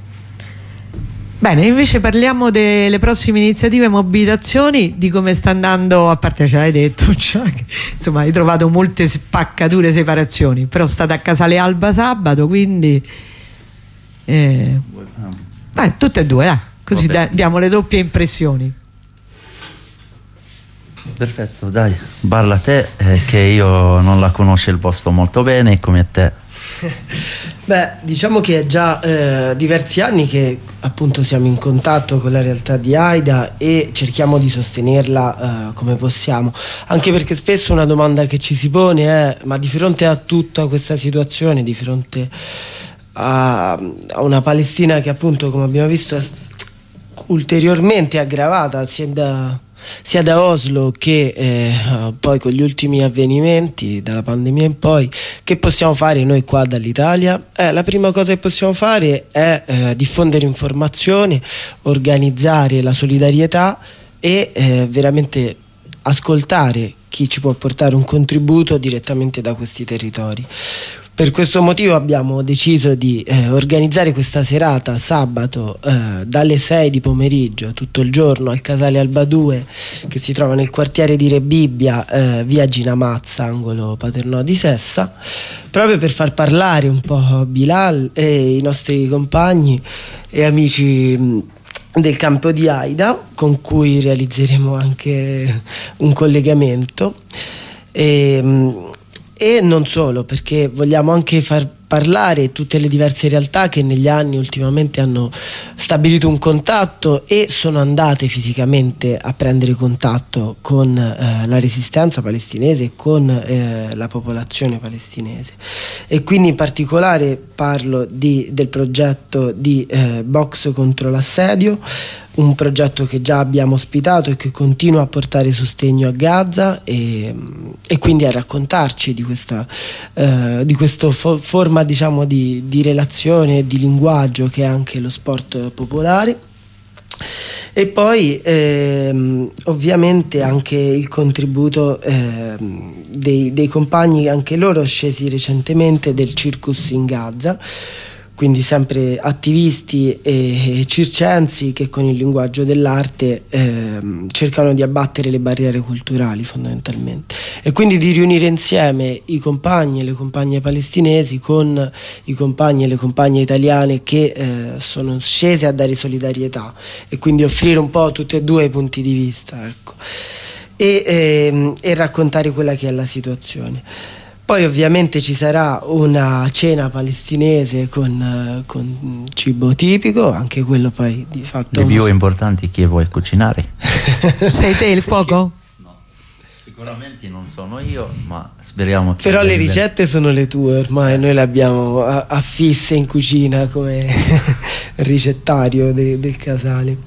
Bene, invece parliamo delle prossime iniziative e mobilitazioni, di come sta andando, a parte ce l'hai detto, cioè, insomma hai trovato molte spaccature, separazioni, però state a Casale Alba sabato, quindi eh, eh, tutte e due, eh, così da, diamo le doppie impressioni. Perfetto, dai, parla te, eh, che io non la conosco il posto molto bene come te. Beh, diciamo che è già eh, diversi anni che appunto siamo in contatto con la realtà di Aida e cerchiamo di sostenerla eh, come possiamo, anche perché spesso una domanda che ci si pone è: ma di fronte a tutta questa situazione, di fronte a, a una Palestina che appunto, come abbiamo visto, è ulteriormente aggravata sia da, sia da Oslo che eh, poi con gli ultimi avvenimenti dalla pandemia in poi. Che possiamo fare noi qua dall'Italia? Eh, la prima cosa che possiamo fare è eh, diffondere informazione, organizzare la solidarietà e eh, veramente ascoltare chi ci può portare un contributo direttamente da questi territori. Per questo motivo abbiamo deciso di eh, organizzare questa serata sabato eh, dalle sei di pomeriggio tutto il giorno al Casale Alba due, che si trova nel quartiere di Rebibbia, eh, via Gina Mazza, angolo Paternò di Sessa, proprio per far parlare un po' Bilal e i nostri compagni e amici mh, del campo di Aida, con cui realizzeremo anche un collegamento. E, mh, E non solo, perché vogliamo anche far parlare tutte le diverse realtà che negli anni ultimamente hanno stabilito un contatto e sono andate fisicamente a prendere contatto con eh, la resistenza palestinese e con eh, la popolazione palestinese. E quindi in particolare parlo di, del progetto di eh, Box contro l'assedio, un progetto che già abbiamo ospitato e che continua a portare sostegno a Gaza e, e quindi a raccontarci di questa eh, di questa fo- forma diciamo di, di relazione e di linguaggio che è anche lo sport popolare. E poi ehm, ovviamente anche il contributo ehm, dei, dei compagni, anche loro scesi recentemente, del Circus in Gaza, quindi sempre attivisti e circensi che con il linguaggio dell'arte eh, cercano di abbattere le barriere culturali fondamentalmente, e quindi di riunire insieme i compagni e le compagne palestinesi con i compagni e le compagne italiane che eh, sono scese a dare solidarietà, e quindi offrire un po' tutti e due i punti di vista, ecco, e, e, e raccontare quella che è la situazione. Poi ovviamente ci sarà una cena palestinese con, con cibo tipico, anche quello poi di fatto... Le più importanti, chi vuoi cucinare? Sei te il cuoco? No, sicuramente non sono io, ma speriamo che... Però le ricette sono le tue ormai, noi le abbiamo affisse in cucina come ricettario de, del Casale.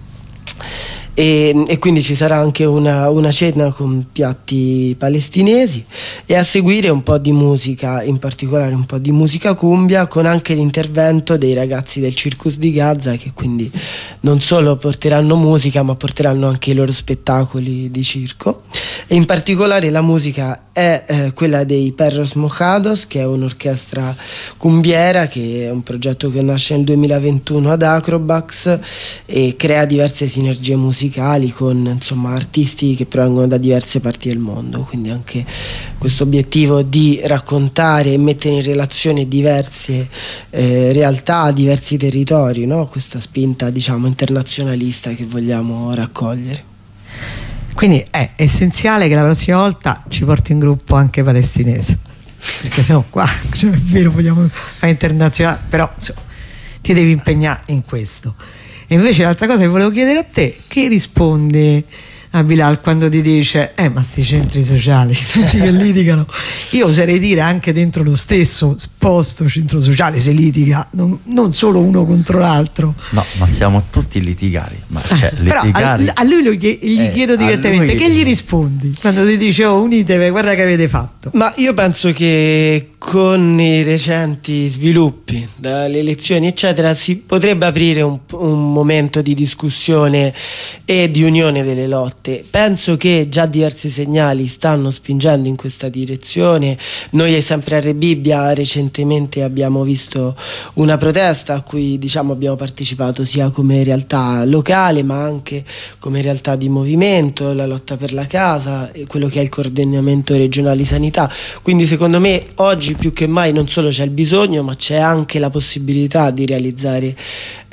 E, e quindi ci sarà anche una, una cena con piatti palestinesi, e a seguire un po' di musica, in particolare un po' di musica cumbia, con anche l'intervento dei ragazzi del Circus di Gaza, che quindi non solo porteranno musica ma porteranno anche i loro spettacoli di circo. E in particolare la musica è eh, quella dei Perros Mojados, che è un'orchestra cumbiera, che è un progetto che nasce nel duemilaventuno ad Acrobax e crea diverse sinergie musicali con insomma artisti che provengono da diverse parti del mondo, quindi anche questo obiettivo di raccontare e mettere in relazione diverse eh, realtà, diversi territori, no? Questa spinta diciamo internazionalista che vogliamo raccogliere. Quindi è essenziale che la prossima volta ci porti in gruppo anche palestinese, perché sennò qua, cioè, è vero, vogliamo fare internazionale, però insomma, ti devi impegnare in questo. E invece l'altra cosa che volevo chiedere a te, che risponde a Bilal quando ti dice eh ma sti centri sociali tutti che litigano? Io oserei dire anche dentro lo stesso posto centro sociale si litiga, non, non solo uno contro l'altro. No, ma siamo tutti litigari, ma cioè, però litigari... a, a lui lo chie- gli eh, chiedo direttamente che gli rispondi quando ti dice oh unitevi, guarda che avete fatto. Ma io penso che con i recenti sviluppi dalle elezioni eccetera si potrebbe aprire un, un momento di discussione e di unione delle lotte. Penso che già diversi segnali stanno spingendo in questa direzione. Noi sempre a Rebibbia recentemente abbiamo visto una protesta a cui diciamo abbiamo partecipato sia come realtà locale ma anche come realtà di movimento, la lotta per la casa e quello che è il coordinamento regionale di sanità. Quindi secondo me oggi più che mai non solo c'è il bisogno ma c'è anche la possibilità di realizzare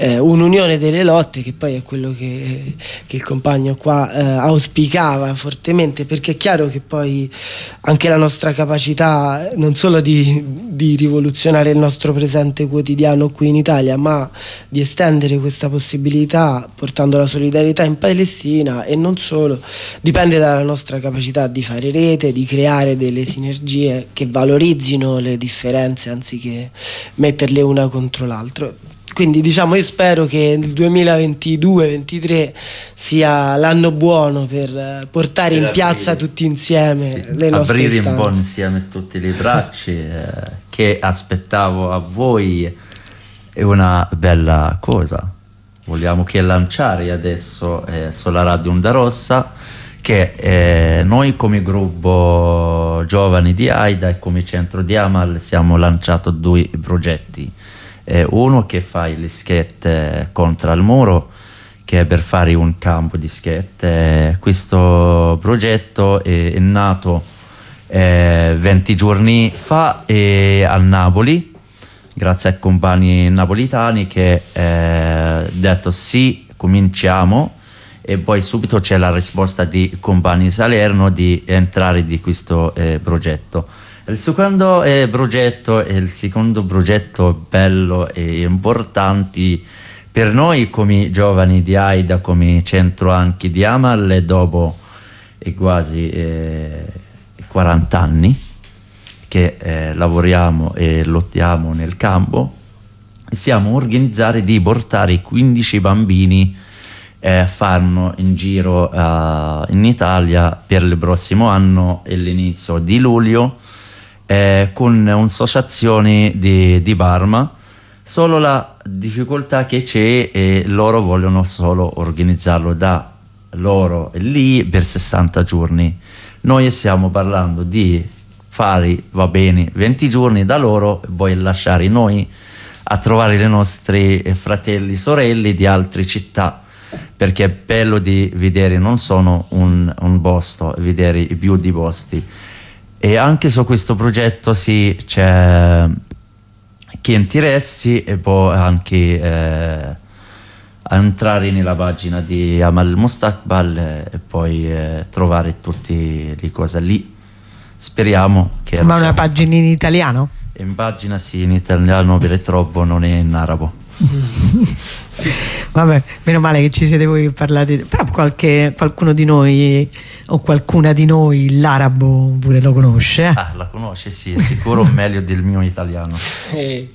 eh, un'unione delle lotte, che poi è quello che, che il compagno qua eh, auspicava fortemente, perché è chiaro che poi anche la nostra capacità non solo di, di rivoluzionare il nostro presente quotidiano qui in Italia, ma di estendere questa possibilità portando la solidarietà in Palestina e non solo, dipende dalla nostra capacità di fare rete, di creare delle sinergie che valorizzino le differenze anziché metterle una contro l'altro. Quindi diciamo, io spero che il duemilaventidue ventitré sia l'anno buono per portare per in piazza tutti insieme sì, le nostre aprire istanze. Un po' insieme tutti i bracci eh, che aspettavo a voi è una bella cosa. Vogliamo che lanciare adesso eh, sulla Radio Onda Rossa che eh, noi come gruppo giovani di AIDA e come centro di Amal siamo lanciato due progetti. Eh, uno che fa le schette contro il muro, che è per fare un campo di schette. Eh, questo progetto è, è nato eh, venti giorni fa eh, a Napoli, grazie ai compagni napolitani che hanno eh, detto sì, cominciamo, e poi subito c'è la risposta di compagni Salerno di entrare di questo eh, progetto. Il secondo eh, progetto è il secondo progetto bello e importante per noi come giovani di AIDA, come centro anche di Amal, e dopo è quasi eh, quaranta anni che eh, lavoriamo e lottiamo nel campo, e siamo organizzati di portare quindici bambini eh, fanno in giro uh, in Italia per il prossimo anno e l'inizio di luglio eh, con un'associazione di, di Parma. Solo la difficoltà che c'è è loro vogliono solo organizzarlo da loro lì per sessanta giorni. Noi stiamo parlando di fare, va bene, venti giorni da loro e poi lasciare noi a trovare i nostri fratelli e sorelle di altre città, perché è bello di vedere non solo un, un posto, vedere più di posti. E anche su questo progetto sì, c'è chi interessi e poi anche eh, entrare nella pagina di Amal Mustakbal e poi eh, trovare tutte le cose lì. Speriamo che... Ma una pagina in italiano? In pagina sì, in italiano, per troppo non è in arabo. Vabbè, meno male che ci siete voi che parlate, però qualche, qualcuno di noi o qualcuna di noi l'arabo pure lo conosce. Eh? Ah, la conosce, sì, sicuro meglio del mio italiano. Eh.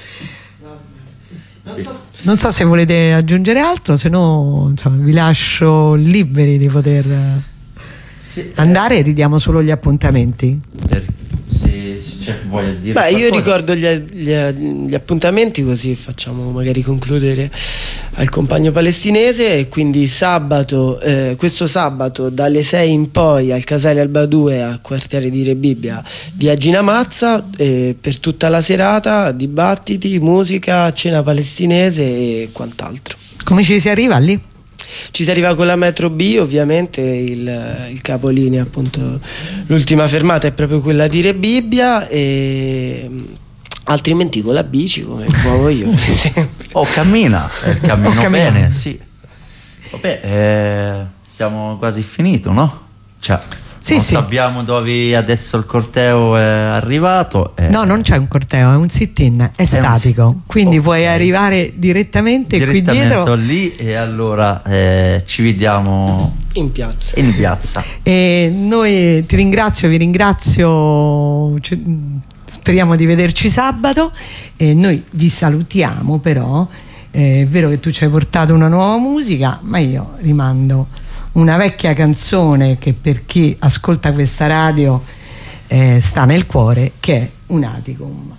Non so. Non so se volete aggiungere altro, se no insomma, vi lascio liberi di poter sì, andare eh. e ridiamo solo gli appuntamenti. Per, se, se c'è voglia di dire Beh, qualcosa. io ricordo gli, gli, gli appuntamenti, così facciamo magari concludere al compagno palestinese. E quindi sabato, eh, questo sabato dalle sei in poi al Casale Alba due a quartiere di Re Bibbia via Gina Mazza, eh, per tutta la serata dibattiti, musica, cena palestinese e quant'altro. Come ci si arriva lì? Ci si arriva con la metro B, ovviamente il, il capolinea, appunto l'ultima fermata è proprio quella di Re Bibbia, e altrimenti con la bici come muovo io. Oh, cammina, eh, cammino oh, bene, sì. Vabbè, eh, siamo quasi finito, no? Cioè, sì, non sì. sappiamo dove adesso il corteo è arrivato. Eh. No, non c'è un corteo, è un sit-in, è, è statico, quindi okay. puoi arrivare direttamente, direttamente qui dietro lì, e allora eh, ci vediamo in piazza. In piazza. E noi ti ringrazio, vi ringrazio, speriamo di vederci sabato, e noi vi salutiamo. Però eh, è vero che tu ci hai portato una nuova musica, ma io rimando una vecchia canzone che per chi ascolta questa radio eh, sta nel cuore, che è Un Aticum.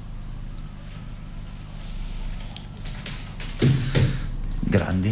Grandi.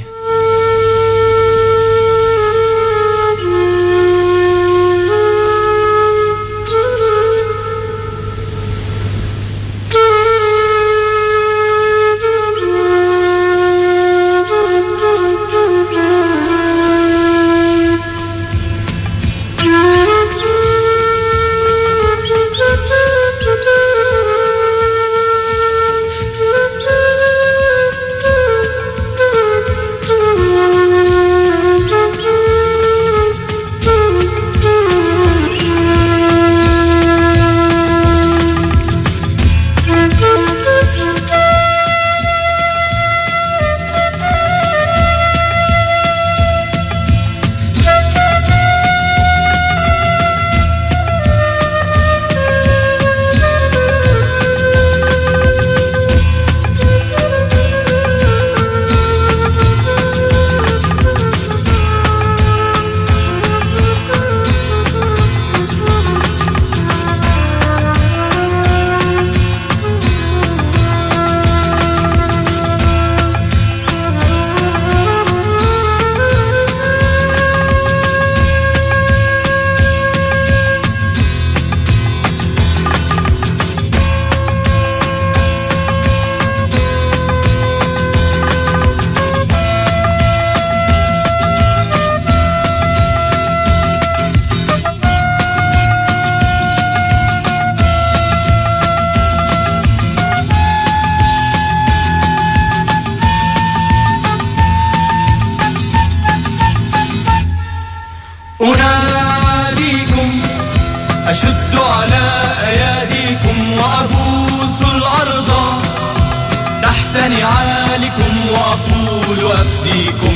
وأقول أفديكم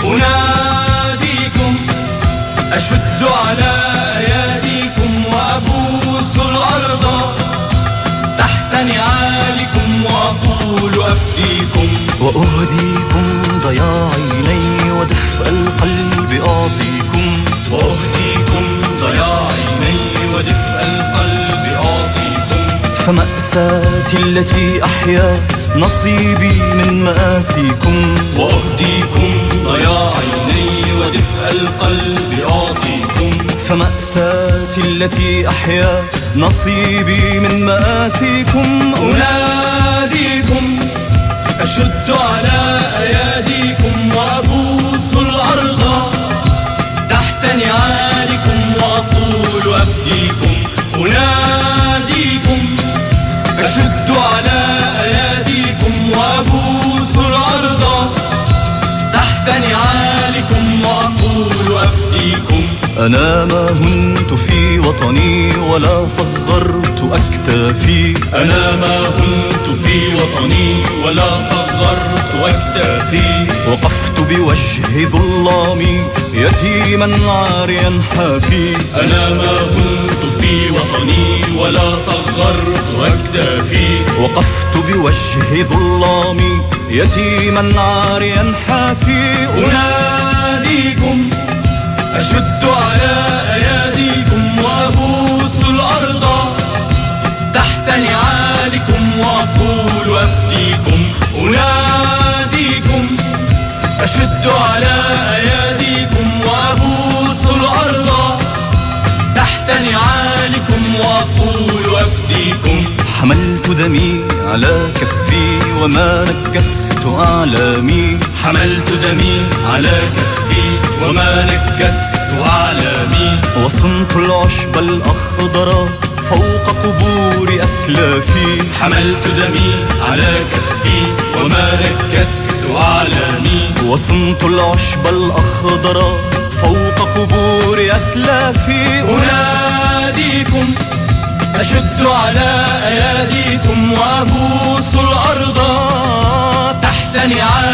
أناديكم أشد على أياديكم وأبوس الأرض تحت نعالكم وأقول أفديكم وأهديكم ضياع عيني ودفء القلب أعطيكم وأهديكم ضياع عيني ودفء القلب أعطيكم فمأساتي التي أحيا نصيبي من مآسيكم وأهديكم ضياع عيني ودفء القلب أعطيكم فمأساتي التي أحيا نصيبي من مآسيكم أناديكم أشد على أياديكم وأبوس الأرض تحت نعالكم وأقول أفديكم أناديكم أشد على أياديكم وأبوس الأرض تحت نعالكم وأقول أفديكم أنا ما هنت في وطني ولا صغرت أكتافي أنا ما هنت في وطني ولا صغرت أكتافي وقفت بوجه ظلامي يتيما عاريا حافي أنا ما هنت في وطني ولا صغرت أكتافي وقفت بوجه ظلامي يتيما عاريا حافي أناديكم أشد على أياديكم وأبوس الأرض تحت نعالكم وأقول أفديكم أناديكم أشد على أياديكم وأبوس الأرض تحت نعالكم وأقول أفديكم حملت دمي على كفي وما نكست أعلامي حملت دمي على كفي وما نكست أعلامي وصنت العشب الأخضر فوق قبور أسلافي حملت دمي على كفي وما نكست أعلامي وصنت العشب الأخضر فوق قبور أسلافي أناديكم أشد على أياديكم وأبوس الأرض تحت نعالكم